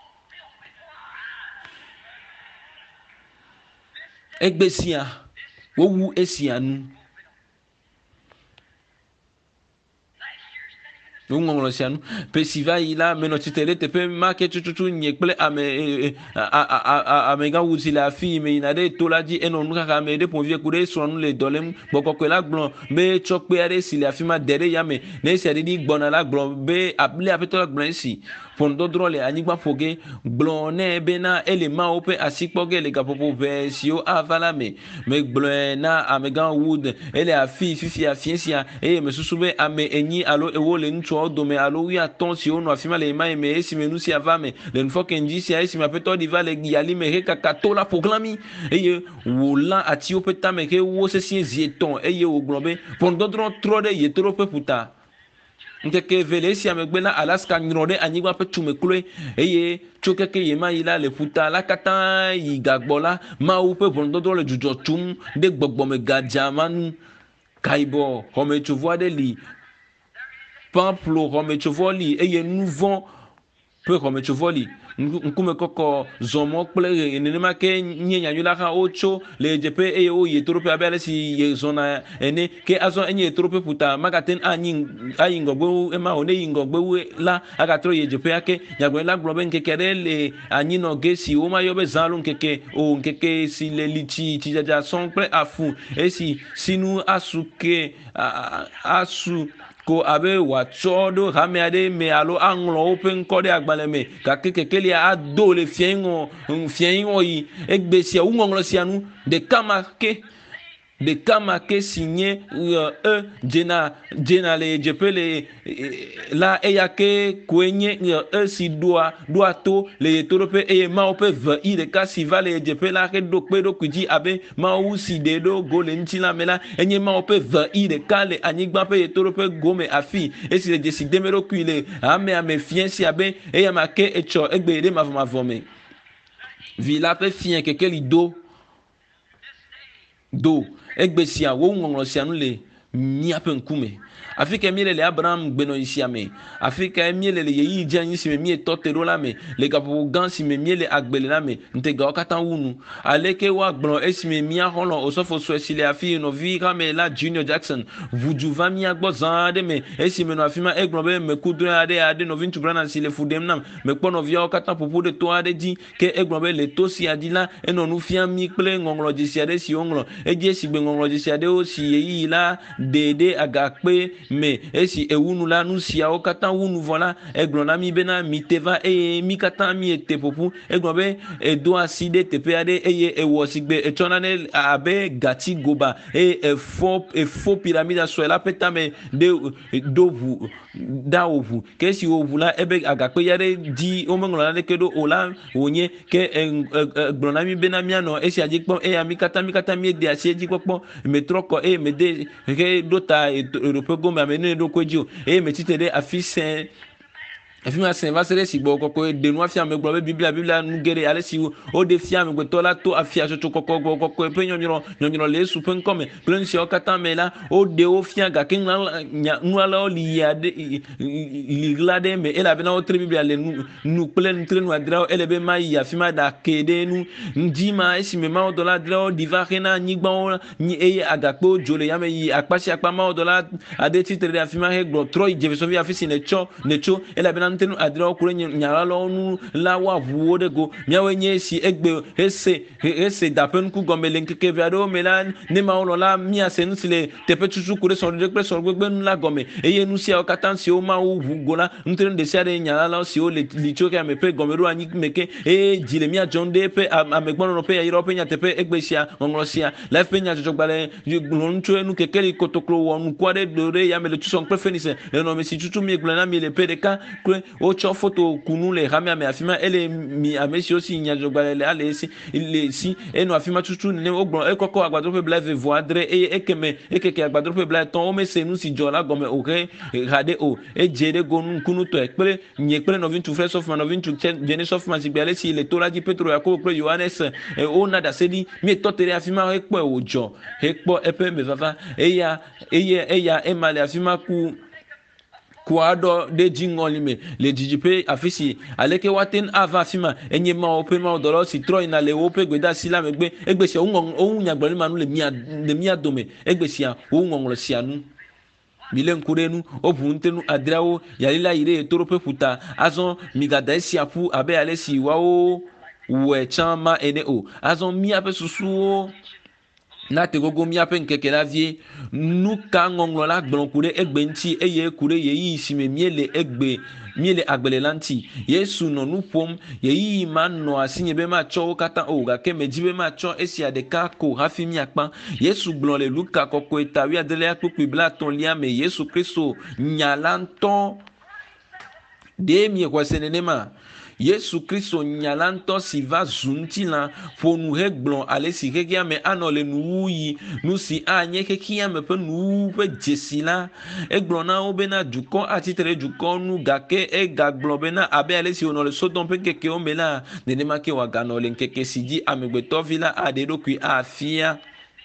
egbesia wo wu esianu wo ngongro si anu pe siva ila meno titele te pe market tutu nyekple ame amega wuzi la fi me ina de to la di eno nuka ka me de pon vie kure so nu le dolem bokoko la gbon be chokpe ade si la fi ma dere ya me ne se de di gbona la gbon be able apeto la gbon si pondo drole anigba foge gbon ne be na elema ope asikpoge le gapopo be si o avala me me gbon na amega wood ele afi fifi afiensia e me susube ame enyi alo ewo le ntu odome alo wi aton si o no afima le mai me esi me nu si avame le nfo kenji si esi me apeto di va le yali me he kakato la proclami eye wola ati opeta me ke wo se si zieton eye o gbon pondo dron tro de yetro pe puta nkeke vele si amegbe na Alaska nyrode anyigba pe tume kule eye chokeke yema ila le puta la kata yigagbola ma u pe pondo dron le jujo tum de gbogbo me gadjamanu kaibo comme tu vois de li pamplo comme tu vois li eye nouveau peu comme tu vois li nkume koko zomo kple enema ke nyenya yula ka ocho le jepe e o yetrope abele si ye zona ene ke azon enye yetrope puta magaten anyi ayi ngogbo e ma one ngogbo la agatro ye jepe ake nyagbo la globe nkekere le anyi no gesi o ma yobe zanlu nkeke o nkeke si le lichi ti jaja son pre afu e si sinu asuke asu ko abe wa chodo hame ade me alo anglo open kode agbaleme ka kekekeli a do le fiengo fiengo yi egbesia ungonglo sianu de kama ke de kamake signé e jena jena le jepele la eyake kwenye e si doa doa to le torope e ma ope v i de kasi va le jepela ke do pedo kuji abe ma usi de do gole ntila mela enye ma ope v i de kale anigba pe torope gome afi e si le décider mero kuile ame ame fiensi abe e ya make echo egbe de ma ma vome vila pe fien kekeli do do egbesia wo ngonglo sia nu le miape nkume afika miele le Abraham gbeno isiame afika miele le yi janyi si me mie totero la me le gapo gan si me miele agbele la me nte ga okatan wunu aleke wa gbon esime mia holon osofo so esile afi no vi kame la Junior Jackson vuju va mia gbo zande me esime no afima egbon be me kudre ade ade no vintu brana si le fudem nam me kpo no via okatan popo de to ade di ke egbon be le to si adila eno nu fia mi ple ngonglo ji si ade si onglo eje si gbe ngonglo ji si ade o si yi la dede agakpe me esi ewunu la nu sia o katan wunu vola egbon la mi bena mi teva e mi katan mi ete popu egbon be edo aside tepe ade eye ewo sigbe etonane abe gati goba e efo efo pyramide so la peta me de dovu da ovu ke si ovu la ebe agakpe yare di o mengo la kedo ola onye ke egbon la mi bena mi ano esi ajikpo e ami katan mi katan mi de asi ajikpo me troko e me de ke dota europe gome amene do kwejo e me titede afise afima sen va sere sigbo koko de no afia me gbo be biblia biblia nu gere ale si o de fia me gbo la to afia so to koko koko pe nyonyoro nyonyoro le su pen come plan si o kata me la o de o fia ga kin na nu ala o li ya de li glade me ela be na o tre biblia le nu nu plan tre nu adra ele be mai ya afima da kede nu ndima esi me ma o dola adra o diva kena nyigba ni e agakpo jole ya me yi akpasi akpa ma o dola ade titre afima he gbo troy jevesovi afisi ne cho ne cho ela be ntenu adra okure nyara lo nu la wa vuo de go miawe nye si egbe ese ese dapen ku gomele nkeke viado melan ne ma lo la mia senu sile tepe tutu kure so de pre so gbegbe nu la gome eye nu si o katan si o ma o vu gola ntenu de sia de nyara la si o le li choke me pe gomero anyi meke e jile mia jonde pe amegbon no pe ya iro pe nya tepe egbe sia ngolo sia life pe nya jogbale ntu enu kekeli kotoklo wonu kwade dore ya me le tu son pre fenise le no me si tutu mi egblana mi le pe de ka o cho photo kunu le hamia me afima ele mi amesi osi nya jogbale ale si le si eno afima tutu ne ogbon ekoko agbadro pe blave voadre e ekeme ekeke agbadro pe blave ton o me se nu si jola gome o re rade o e jede gonu kunu to ekpere nye ekpere no vintu fresh of man no vintu Genesis of man sigbale si le tola di Petro Yakobo pe Yohanes e o na da sedi mi totere afima ekpo ojo ekpo epe me vava eya eya eya emale afima ku kwado de jingoli me le dijipe afisi aleke waten ava fima enye ma ope ma odoro si tro ina le ope gbeda sila megbe egbesi ohun ohun yagbon manu le mia le mia dome egbesi a ohun si anu mile nkurenu obuntenu adrawo yalila ire torope puta azon migada si apu abe ale si wao we chama ene o azon mi ape susu na te gogo mi ape nkeke la vie nu ka ngonglo la gbon kure egbe nti eye kure ye yi sime miele egbe miele agbele lanti yesu no nu pom ye yi man no asinye be ma cho kata o ga ke meji be ma cho esi ade ka ko hafi mi akpan yesu gbon le luka koko etawi adele akpopi bla ton lia me yesu kristo nyalanton de mi ko senenema Yesu Kristo nyalanto si va zunti la fonu he glon ale si kekia me anole nu yi nu si anye kekia me pe nu pe jesila e glon na obena juko atitere juko nu gake e gaglon bena abe ale si onole sodon pe keke o mela de ne make wa ganole keke siji amegbeto vila adero kui afia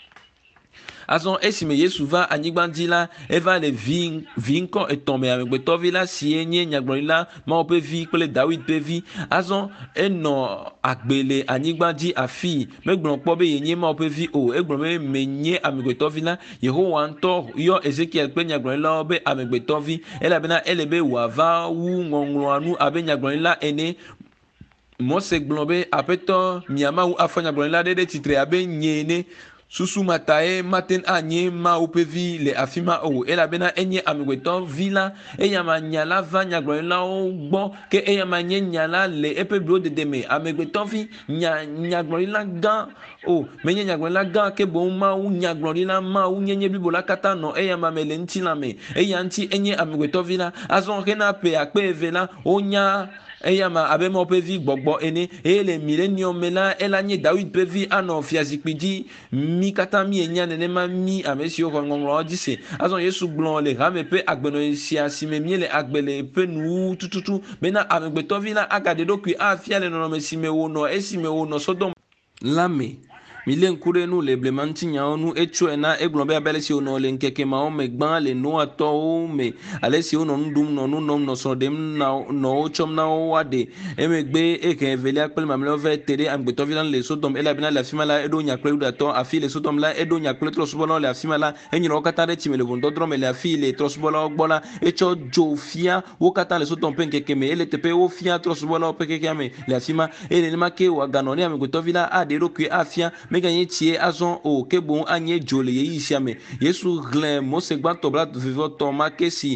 azon esime yesu va anyigbandila eva le vin vinko etombe amegbeto vila sienye nyagbonila ma ope vi pele David pe vi azon eno agbele anyigbandi afi megbon po be yenye ma ope vi o egbon me menye amegbeto vila Yehowa nto yo Ezekiel pe nyagbonila obe amegbeto vi ela bena elebe wa va wu ngonglo anu abe nyagbonila ene Mose glombe apeto miama u afanya glonila de titre abe nyene susu matae maten anye ma opevi le afima o ela bena enye amigweto vila eya ma nyala va nyaglonla o gbo ke eya ma nye nyala le epe bro de deme amigweto vi nya nyaglonla ga o menye nyaglonla ga ke bo ma u nyaglonla ma u nyenye bibola kata no eya ma mele nti la me eya nti enye amigweto vila azon rena pe akpe vela o nya eya ma abe mo pevi gbogbo ene ele millennium mela elanye David pevi ano fiazikpidi mi kata mi enya nene ma mi amesi o ngongro dise azon Yesu glon le rame pe agbeno sia sime mi le agbele pe nu tututu mena amegbeto vila agade do kwi afia le no mesime wo no esime wo no Sodom lame milen kure nu le blemanti nya nu echo ena eglon be abele si ono le nkeke ma o me gban le no ato o me ale si ono ndum no nu no no so dem na no chom na o wade emegbe eke vele akpel ma melo ve tere amgbeto vilan le Sodom ela bina la fima la edo nya kle da to afi le Sodom la edo nya kle tro subo la fima la enyiro kata re timele vondo dro me la fi le tro subo la ogbola echo jofia wo kata le Sodom pen keke me ele tepe wo fia tro subo la pe keke me la fima ele ne make wa ganoni amgbeto vila ade ro kwi afia meganye tie azon o kebon anye jole yi siame Yesu glen mose gba to bla vivo to makesi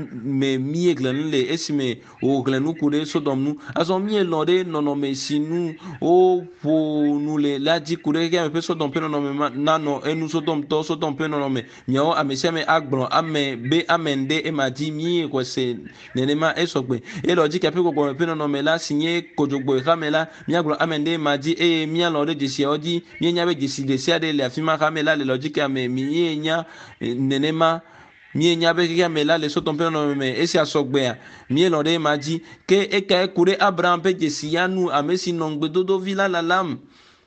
me mie glen le esime o glen nu kude Sodom nu azon mie lode nono me sinu o po nu le laji kude ke me pe Sodom pe nono me nano enu Sodom to Sodom pe nono me nyo amesiame agbron ame be amende e maji mie ko se nenema esogbe e logique ape ko pe nono me la signé kojogbo e kamela mi agbron amende maji e mi lode jisi odi mi nya be jisi de sia de le afima kamela le logique ame mi nya nenema mi nya be ke kamela le Sodom pe nono me esi asogbe mi lode maji ke e ka kure Abraham pe jisi yanu amesi nongbe dodo vila la lam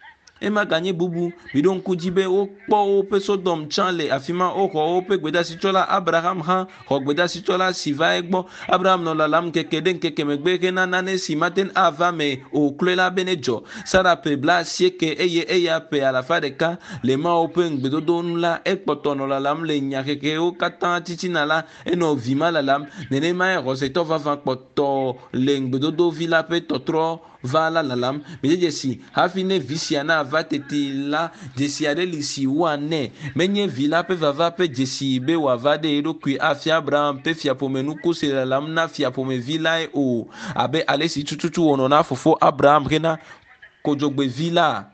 ema ganye bubu bidon kujibe o po o pe Sodom chanle afima o ko o pe gbeda si chola Abraham ha ko gbeda si chola siva egbo Abraham no lalam keke den keke megbe ke na nane si maten ava me o klela benejo sara pe bla sieke eye eya pe ala fa de ka le ma o pe ngbedo don la ekpoto no lalam le nya keke o katan titi na la eno vima lalam nene ma e rose to va va poto le ngbedo do vila pe totro vala lalam meje si hafine visiana va teti la jesi adeli si wane menye vila pe vava pe jesi be wa vade edo kwi afia Abraham pe fia pomenu ko se lalam na fia pome vila e o abe ale si tututu ono na fofo Abraham rena kojogbe vila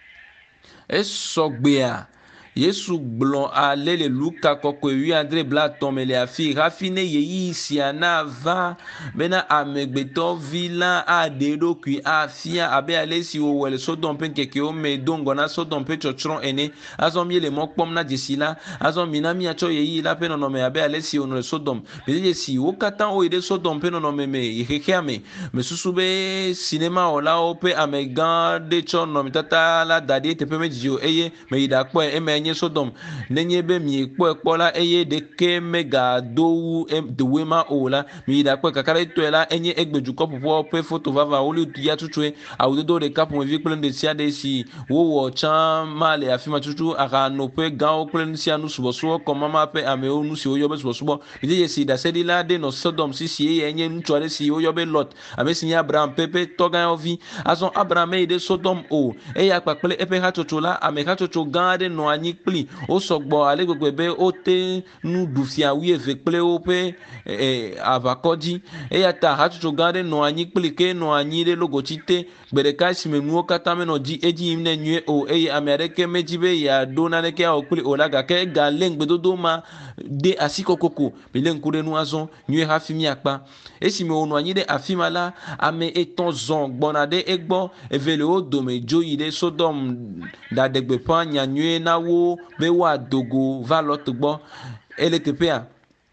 esogbea Yesu blon ale le Luka koko wi Andre bla tomele afi rafine yeyi siana va bena amegbeto vila adero kwi afia abe ale si o wele Sodom pen keke o me dongo na Sodom pe chochron ene azom ye le mokpom na jesila azom minami acho yeyi la pe no me abe ale si ono Sodom be si o katan o ide Sodom pe no me me yeke ame me susube cinema ola o pe amegan de chon no mitata la dadi te pe meji o eye me ida po e nye Sodom nenye be mi ekpo ekpo la eye de ke mega do de wema ola mi da kwa kakara to la enye egbeju kopo po pe photo vava oli ya tutwe awudo de kapo me vi plan de sia de si wo wo chan male afima tutu aka no pe gan o plan sia nu subo so ko mama pe ame o nu si o yobe subo subo ide ye si da se di la de no Sodom si si enye ntu ale si o yobe Lot ame si Abraham pepe to gan ovi azon Abraham e de Sodom o e ya pa pele epe ha tutu la ame ha tutu gan de no anyi pli o sogbo ale gbegbe be o te nu dufia wi eve ple o pe eh avakodi e ya ta hatuto gade no anyi pli ke no anyi de logo chite gbere ka sime nu kata me no ji eji imne nwe o e amerike mejibe ya dona ne ke o pli o laga ke ga lengbe dodo ma de asiko koko bele nkure nu azon nwe ha fimi akpa e sime onu anyi de afima la ame eton zon gbonade egbo evele o do me joyi de Sodom da degbe pa nya nwe na wo be wa dogo va lot gbo ele tepea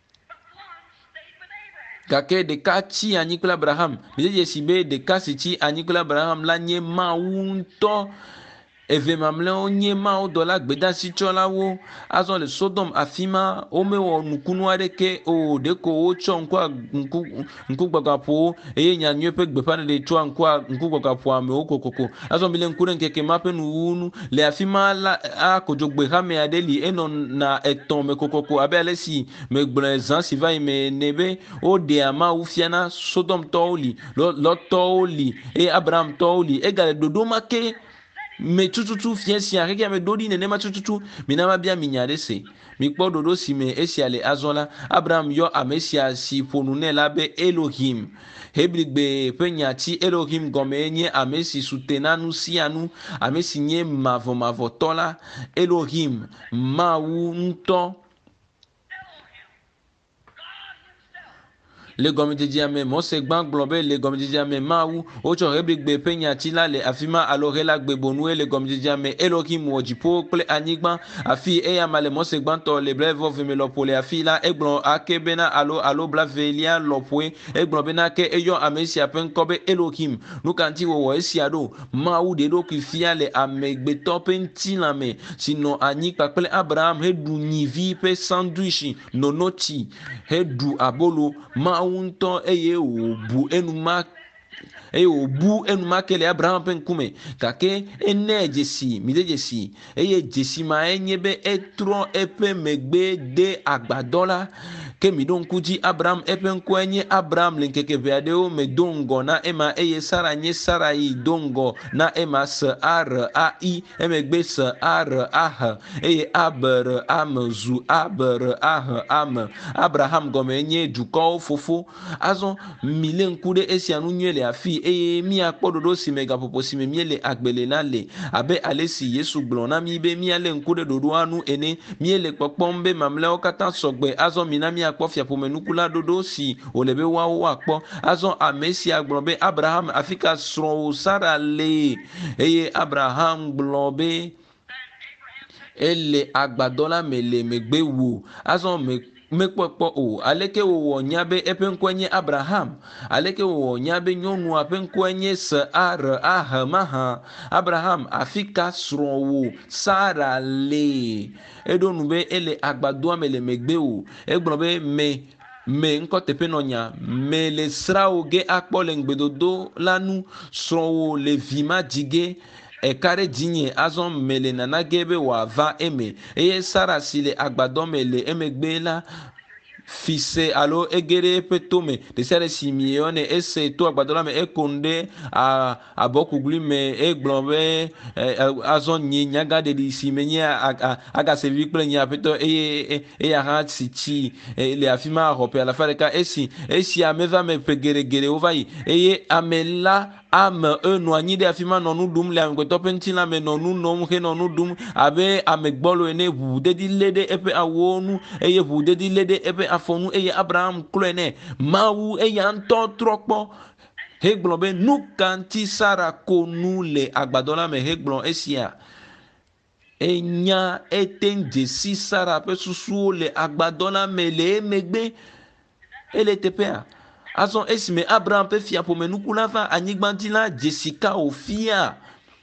kake de kachi anyikula Abraham meje sibe de kasichi anyikula Abraham la nye ma unto eve mamle onye ma o dola gbeda si chola wo azon le Sodom afima o me wo nukunu ade ke o de ko o cho nkwa nku nku gbagapo eye nya nwe pe gbepa de cho nkwa nku gbagapo ame o kokoko azon bile nkure nkeke mape nu unu le afima la a kojogbe ha me adeli eno na eton me kokoko abe ale si me gbon zan si vai me nebe o de ama ufiana Sodom toli lo toli e Abraham toli e gale dodo make me tututu fiensia keke me dodi ne nema tututu minama bia minyade se mi kpo dodo si me esiale azola Abraham yo amesia si ponune labe Elohim hebrigbe penyati Elohim gomenye amesi sutenanu sianu amesi nye mavo mavo tola Elohim mawu nto le gomidji ame mose gban globé le gomidji ame mawu ocho hebrigbe penyati la le afima alore la gbebonu le gomidji ame Elohim wojipo ple anigban afi e amale mose gban to le brevo vimelo pole afi la egbon akebena alo alo blavelia lopwe egbon bena ke eyo amesi apen kobe Elohim nukanti wo wo esiado mawu de do kifia le amegbe topenti lame sino anyikpa ple Abraham hedu nivi pe sandwich nonoti hedu abolo mawu unto eye obu enuma eye obu enuma kele Abraham penkume kake ene jesi mide jesi eye jesi ma enyebe etro epe megbe de agbadola ke mi don kuji Abraham epen kwenye Abraham linkeke veadeo me dongo na ema eye sara nye sara yi dongo na ema se ar a i emegbe se ar ah eye aber am zu aber ah am Abraham gome nye duko fofo azon mile nkude esianu nyele afi eye mi akpododo si mega popo si me miele agbele na le abe alesi Yesu glona mi be mi ale nkude dodo anu ene miele popombe mamle okata sogbe azon minami akpofia pomenukula dodo si olebe wa wa akpo azon amesi aglobe Abraham afika sro sara le eye Abraham globe ele agbadola mele megbe wo azon me mekpokpo o aleke wo nyabe epenkwenye Abraham aleke wo nyabe nyonu apenkwenye sa ar ahamaha Abraham afika srowo sara le edonube ele agbado amele megbe o egbobe me me nkote penonya me le srao ge akpole ngbedodo lanu srowo le vima dige ekare dinye azon mele nana gebe wa va eme eye sara sile agbadon mele emegbe la fise alo egere petome de sere simione ese to agbadola me ekonde a abokugli me eglombe azon nyi nyaga de simenya aga se vikple nya peto e e ha sichi le afima rope ala fareka esi esi ameva me pegere gere ovai eye amela am enu anyi de afima nonu dum le ngwe topenti la me nonu nom he nonu dum abe amegbolo ene wu de di lede epe awonu eye wu de di lede epe afonu eye Abraham klene mawu eye anto trokpo hegbon be nukanti Sara konu le agbadola me hegbon esia enya etenje si Sara pe susu le agbadola me le megbe ele tepea azon esime Abraham pe fia pomenukula va anyigbantila Jessica ofia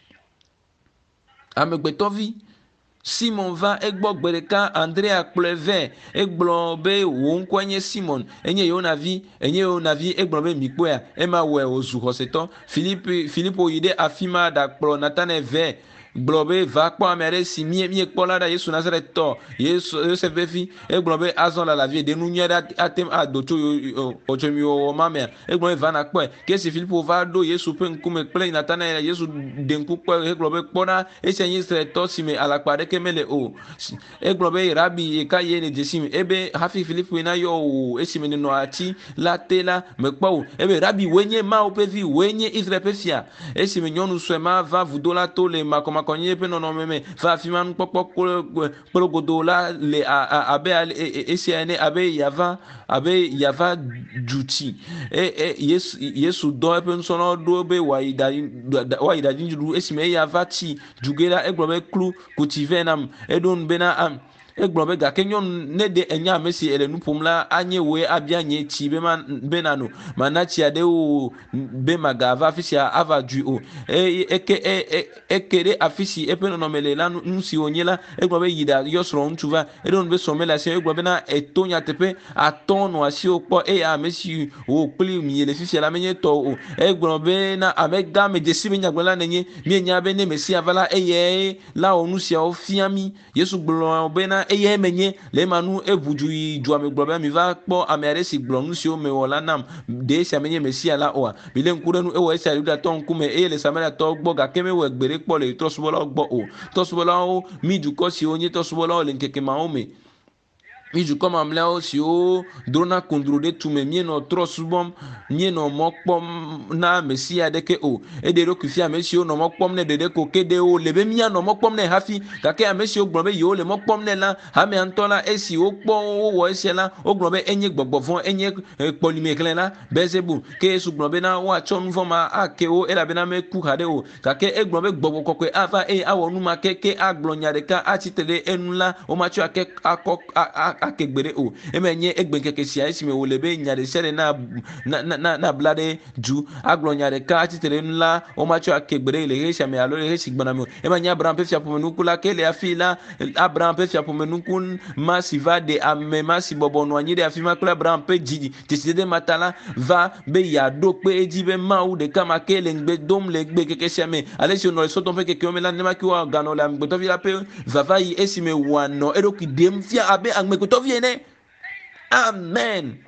amegbetovi Simon va egbo gbereka Andrea pleve egbo be wonkwenye Simon enye yo navi enye yo navi egbo be mikpoya ema we ozu hoseto Philippe Philippe yide afima da pro Natane ve globe va kwa mere si mie mie kpola da Yesu Nazareth to Yesu Joseph vefi eglobe azon la la vie de nu nyada atem a do to ochomi o mame eglobe va na kpo ke si Philippe va do Yesu pe nkume kple Natanael Yesu de nku kpo eglobe kpona esenyi stre to si me ala kpade kemele o eglobe rabi e ka ye ne jesim ebe hafi Philippe na yo esime no ati la tela me kpo ebe rabi wenye ma o pe vi wenye Israel pe fia esime nyonu swema va vudola to le makoma konye pe no no meme fa fiman popo kologodo la le abe esiane abe yava abe yava duty e e yes yesu do pe so no do be waida waida jinju esime yava ti jugera eglobe klu kutivenam edon bena am eglobe ga kenyon ne de enya mesi ele nupumla anye we abia nye ti be man benano manachi ade o be magava fisia ava du o e eke e ekere afisi epe no mele la nsi onyela eglobe yida yosro ntuva edon be somela se eglobe na etonya tepe atono asi okpo e a mesi o pli mi ele fisia la menye to o eglobe na amega me desi me nyagbola nenye mi enya be ne mesi avala eye la onusia ofiami Yesu glo be na eye menye le manu evuju ju ame gbobe mi va kpo ame are si gblonu si o me wala nam de si amenye mesia la oa mi le nkurenu ewo esa yuda to nkume eye le samara to gbo ga keme we gbere kpo le to subola gbo o to subola o mi ju ko si onye to subola o le nkeke ma o me mi ju ko mamla o si o drona kundru de tume mi no tro subom mi no mokpom na mesia de ke o e de ro kufi amesi o no mokpom ne de de ko kede o lebe mi no mokpom ne hafi ka ke amesi o gbonbe yo le mokpom ne la ha me antola esi o kpo o wo ese la o gbonbe enye gbogbo fon enye polime klen la bezebu ke su gbonbe na wa chon fo ma ake o e la be na me ku hade o ka ke e gbonbe gbogbo kokwe ava e awonu ma ke ke aglonya de ka atitele enula o ma chu ake akok akegbere o emenye egbe keke sia esi me wolebe nyade sere na na na na blade ju aglo nyade ka atitere nla o macho akegbere le hesha me alo le heshi gbana me emanya abraham pe fia pomenuku la kele afila abraham pe fia pomenuku masiva de ame masi bobo no anyide afima kula abraham pe jiji tiside matala va be ya do pe ejibe mau de kama kele ngbe dom le gbe keke sia me ale si ono le soton pe keke o me la nema ki wa gano la ngbe to via pe vava yi esi me wano edo ki dem fia abe angme to viene amen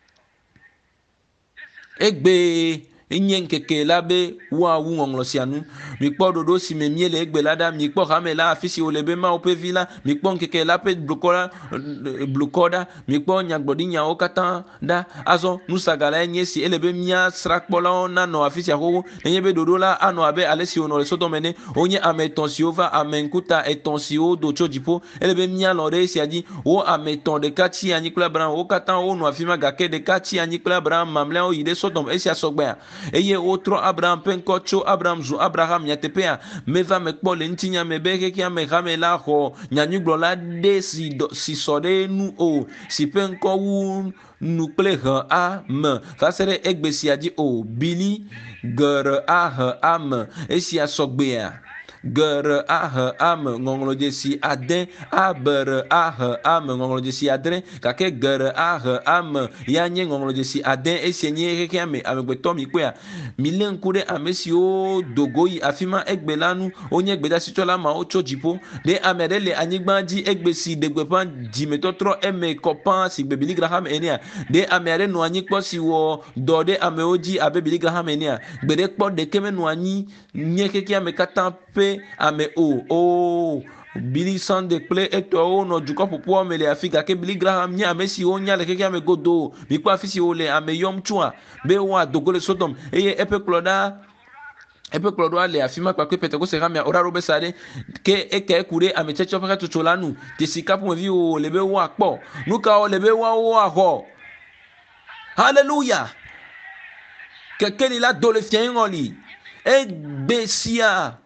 egbe inyen keke labe wa wu ngongolosianu mi kpo dodo si me miele egbe lada mi kpo hamela afisi olebe ma ope vila mi kpo keke lape blokoda blokoda mi kpo nyagbodi nya okata da azo nusagala enye si elebe mia srakpola na no afisi aho enye be dodo la ano abe alesi ono le sodomene onye ameton si ova amenkuta eton si o do chojipo elebe mia lore si adi o ameton de kachi anyi kula bran o kata o no afima gake de kachi anyi kula bran mamle o yide sodom esi asogba eye otro abraham penko cho abraham zu abraham nyatepea meva mekpo le ntinya mebeke kia mehame la ho nyanyuglo la de si do, si sore nu o si penko wu nukle ha a me fasere egbesi adi o bili gere a ha am esi asogbea gere ah am ngonglo jesi aden aber ah am ngonglo jesi adre kake gere ah am yanye ngonglo jesi aden esenye keke ame amegbeto mi kwa milen kude amesi o dogoyi afima egbelanu onye egbeda sitola ma o chojipo de amerele anyigbaji egbesi degbepan jimetotro eme kopan si bebili graham enia de amere no anyi kpo si wo do de ameoji abebili graham enia gbede kpo de keme no anyi nye keke ame katan pe ame o o Billy Sunday play eto o no juko popo mele afika ke Billy Graham nya amesi o nya le keke ame godo mi kwa afisi ole ame yom chua be wa dogole sodom eye epe kloda epe klodo ale afima kwa ke pete ko se ramia ora robe sare ke eke kure ame checho pa to cholanu ti sikapu vi o lebe wa po nuka o lebe wa wa ho hallelujah ke keni la dole fien ngoli e besia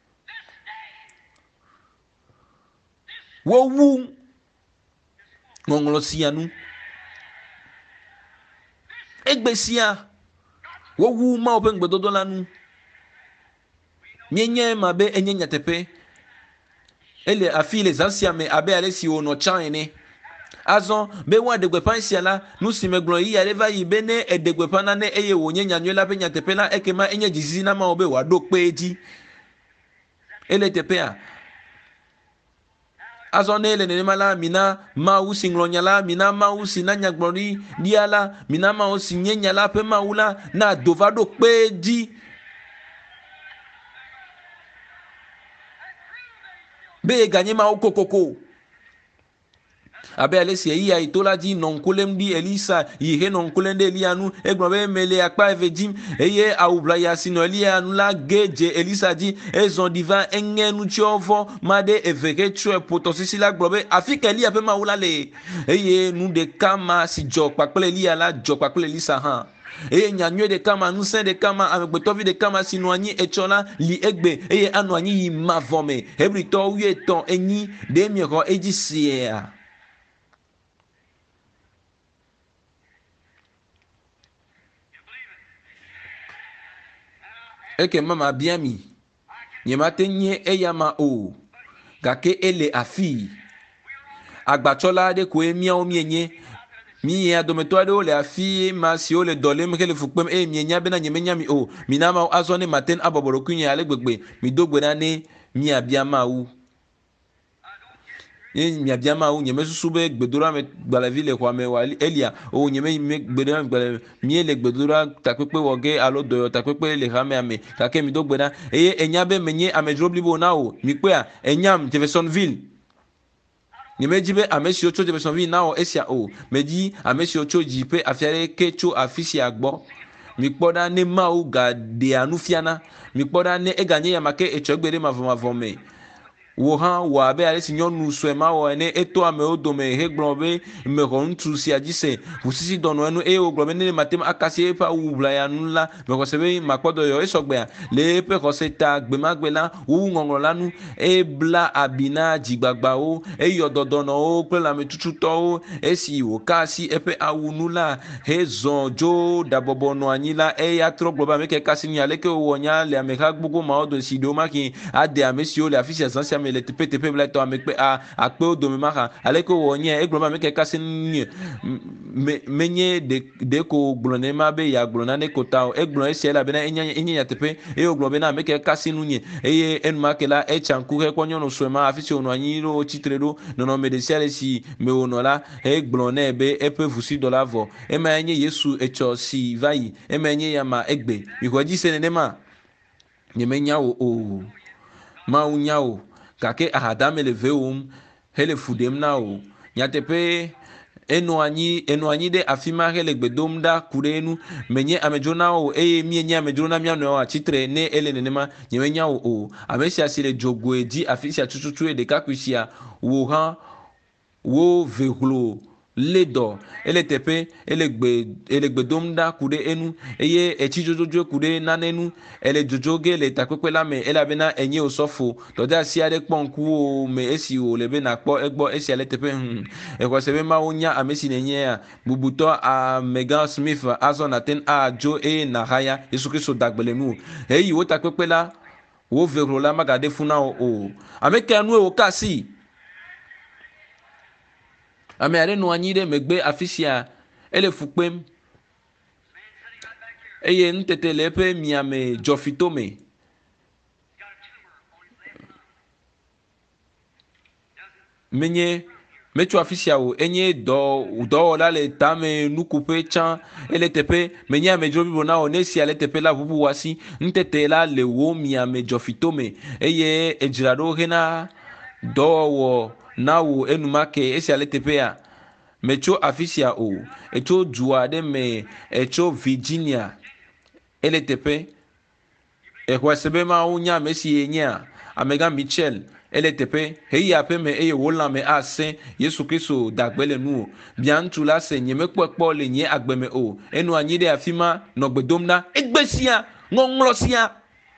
wo wu ngongolosianu egbesia wo wu ma open gbedodo lanu nyenye mabe enyenya tepe ele afile zansia me abe alesi ono chaine azon be wa de gwepan siala nu simeglo yi aleva yi bene edegwepan na ne eye wo nyenya nyola pe nya tepe la ekema enye jizi na ma obe wa do peji ele tepe a azone le ne mala mina ma usi nglonyala mina ma usi na nyagbori diala mina ma usi nyenyala pe maula na dovado peji be ganye ma okokoko abe alesi yi ya itola di nonkulem di elisa yihe nonkulem de elianu egbobe mele akpa evejim eye awubla ya sino elianu la geje elisa di ezon diva engenu chiovo made eveke chue potosisi la gbobe afika elia pe maula le eye nu de kama si jo pakple elia la jo pakple elisa ha eye nyanywe de kama nusen de kama amegbetovi de kama sino anyi echola li egbe eye anu anyi yi mavome ebrito wi eton enyi de mieko eji sia eke mama biami nyemate nye eyama o gake ele afi agbachola de ko emia o mienye mi ya dometo ade o le afi ma si o le dole me kele fukpem e mienya be na nyemenya mi o minama azone maten aboboro kunye ale gbegbe mi dogbe na ne mi abiama u mia biama o nyeme susu be gbedora me gbalavi le kwa me wa elia o nyeme me gbedora gbalavi mi le gbedora takpepe woge alo doyo takpepe le hame ame kake mi do gbeda eye enya be menye amedro blibo na o mi pe a enyam Jeffersonville nyeme jibe amesi ocho Jeffersonville na o esia o meji amesi ocho jipe afiare kecho afisi agbo mi kpoda ne ma o ga de anufiana mi kpoda ne eganye ya make echogbere mavomavome wo ha wa be ale si nyɔnu sue ma wɔ ene eto amewo dome he gblɔ be me xɔ ŋutsu sia dzi se ʋusisi dɔnɔ enu eye wo gblɔ be ne matem akasi eƒe awu ʋlaya nu la me xɔ se be makpɔdɔ yɔ esɔgbea le eƒe xɔse ta gbemagbe la wowu ŋɔŋlɔ la nu ebla abi na dzigbagbawo eyɔ dɔdɔnɔwo kple lametututɔwo esi wòka asi eƒe awu nu la hezɔ dzo dabɔbɔ nɔ anyi la eya trɔ gblɔ be ame ke kasi nya leke wowɔ nya le ameha gbogbo mawo do si ɖewo maki ade ame siwo le afi sia zã sia le tepe tepe bla to ame pe a akpewo dome maha aleke wo nye egblɔ ma me ke kasi nye menye de de ko gblɔ ne ma be ya gblɔ na ne ko ta egblɔ esia la be na enya enya ya tepe eye wo gblɔ be na me ke kasi nu nye eye enuma ke la etsanku he kɔ nyɔnu sue ma afi si wonɔ anyi ɖo tsitre ɖo nɔnɔme de sia le si me wonɔ la egblɔ ne be eƒe vusi dɔ la vɔ ema nye Yesu etsɔ si va yi ema nye ya ma egbe mi xɔ dzi se nenema nye me nya wo o ma wo nya o gake ahadame le vewom hele fudem na o nyateƒe enɔ anyi enɔ anyi ɖe afi ma hele gbe dom ɖa ku ɖe enu menye amedzro na o eye mie nye amedzro na mia nɔewo atsitre ne ele nenema nye menya o o ame sia si le dzogoe dzi afi sia tututu ɖekakpui sia wo hã wo vehlo le dɔ ele teƒe ele gbe ele gbe dom ɖa ku ɖe enu eye etsi dzodzodzoe ku ɖe nane nu ele dzodzo ge le takpekpe la me elabena enye wo sɔfo dɔde asi aɖe kpɔ ŋkuwo me esi wo le be nakpɔ egbɔ esia le teƒe hm exɔ se be mawo nya ame si nenye ya bubutɔ a Megan Smith azɔ naten adzo eye nahaya Yesu Kristo dagbe le nu heyi wo takpekpe la wo vehlo la magaɖe fu na wo o ame ke nu wo ka asi ame aɖe nɔ anyi ɖe megbe afi sia ele fu kpem eye nutete le eƒe miame dzɔfito me menye metso afi sia o enye dɔ dɔwɔla le tame nukuƒe tsã ele teƒe menye amedzro blibo na o ne sia le teƒe la ʋuʋu wasi nutete la le wo miame dzɔfito me eye edzra ɖo hena dɔwɔwɔ na wo enumake esia le teƒea metso afi sia o etso du aɖe me etso Virginia ele teƒe exɔ se be mawo nya ame si nye Amega Mitchell ele teƒe heyi aƒe me eye wo lãme asẽ Yesu Kristo dagbe le nu o bia ŋutsu la se nye mekpɔe kpɔ le nye agbe me o enɔ anyi ɖe afi ma nɔ gbe dom ɖa egbe sia ŋɔŋlɔ sia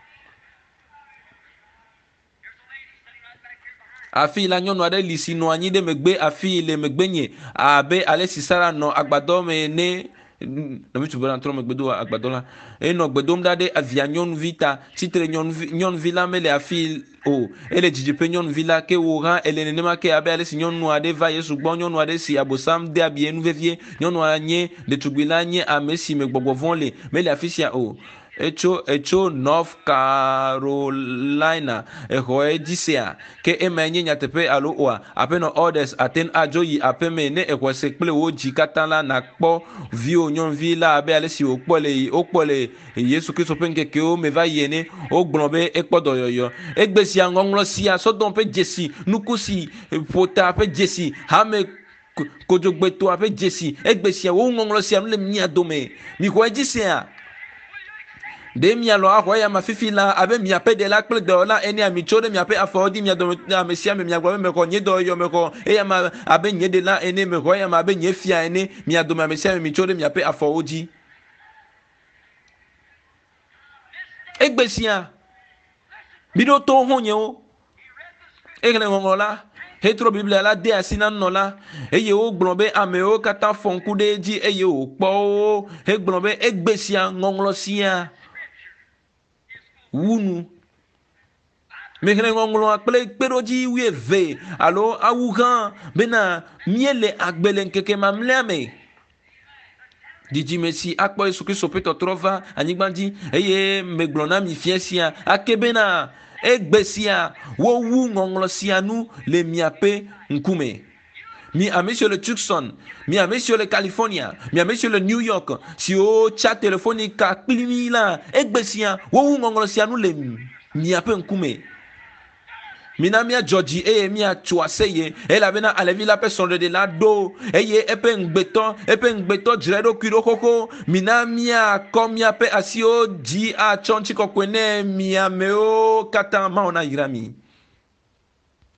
afi la nyɔnu aɖe li si nɔ anyi ɖe megbe afi le megbe nye abe ale si Sara nɔ agbadɔ me ne nɔmitsu bena trɔ megbe do agbadɔ la enɔ gbe dom ɖa ɖe avia nyɔnuvi ta tsitre nyɔnuvi nyɔnuvi la mele afi o ele didiƒe nyɔnuvi la ke wo hã ele nenema ke abe ale si nyɔnu aɖe va Yesu gbɔ nyɔnu aɖe si abosam de abi enu vevie nyɔnua nye ɖetugbi la nye ame si me gbɔgbɔ vɔ le mele afi sia o etso etso North Carolina exɔ edzi sea ke ema nye nyateƒe alo oa aƒenɔ orders aten adzo yi aƒe me ne exɔ se kple wo dzi katã la nakpɔ viwo nyɔnuvi la abe ale si wokpɔ le wokpɔ le Yesu Kristo ƒe ŋkekewo me va yi ene wogblɔ be ekpɔ dɔyɔyɔ egbe sia ŋɔŋlɔ sia sɔdɔm ƒe dzesi nuku si ƒota ƒe dzesi hame kodzogbetoa ƒe dzesi egbe sia wo ŋɔŋlɔ sia nu le mia dome mi xɔ edzi sea de mialɔ axɔ ya ma fifi la abe miaƒe ɖela kple dɔwɔla ene ami tso ɖe miaƒe afɔwo di mia dome ame sia ame miagblɔ be mexɔ nye dɔyɔ mexɔ eya ma abe nye ɖela ene mexɔ eya ma abe nye fia ene mia dome ame sia ame mi tso ɖe miaƒe afɔwo dzi egbe sia mi ɖo to honyewo exlẽ ŋɔŋlɔ la hetro Biblia la de asi na nunɔla eye wogblɔ be amewo katã fɔ ŋku ɖe edzi eye wòkpɔ wo hegblɔ be egbe sia ŋɔŋlɔ sia wunu mexlẽ ŋɔŋlɔa kple kpeɖodzi wuieve alo awu gã bena míele agbe le ŋkeke mamlɛa me dzidzime si akpɔ Yesu Kristo ƒe tɔtrɔ va anyigba dzi eye megblɔ na mi fia sia ake bena egbesia wo wu ngonglo sianu le miape nkume. Mi ami sur le Tucson, mi ami sur le California, mi ami sur le New York, si o chat téléphonique ka klimi la, egbesia, wo wu ngonglo sianu le miape nkume. Mina mia Georgie e mia chuaseye e la bena alevi la personne de la do eye epe ngbeto epe ngbeto jiredo kiro koko mina mia komia pe asio ji a chonchi kokwene mia meo kata maona irami.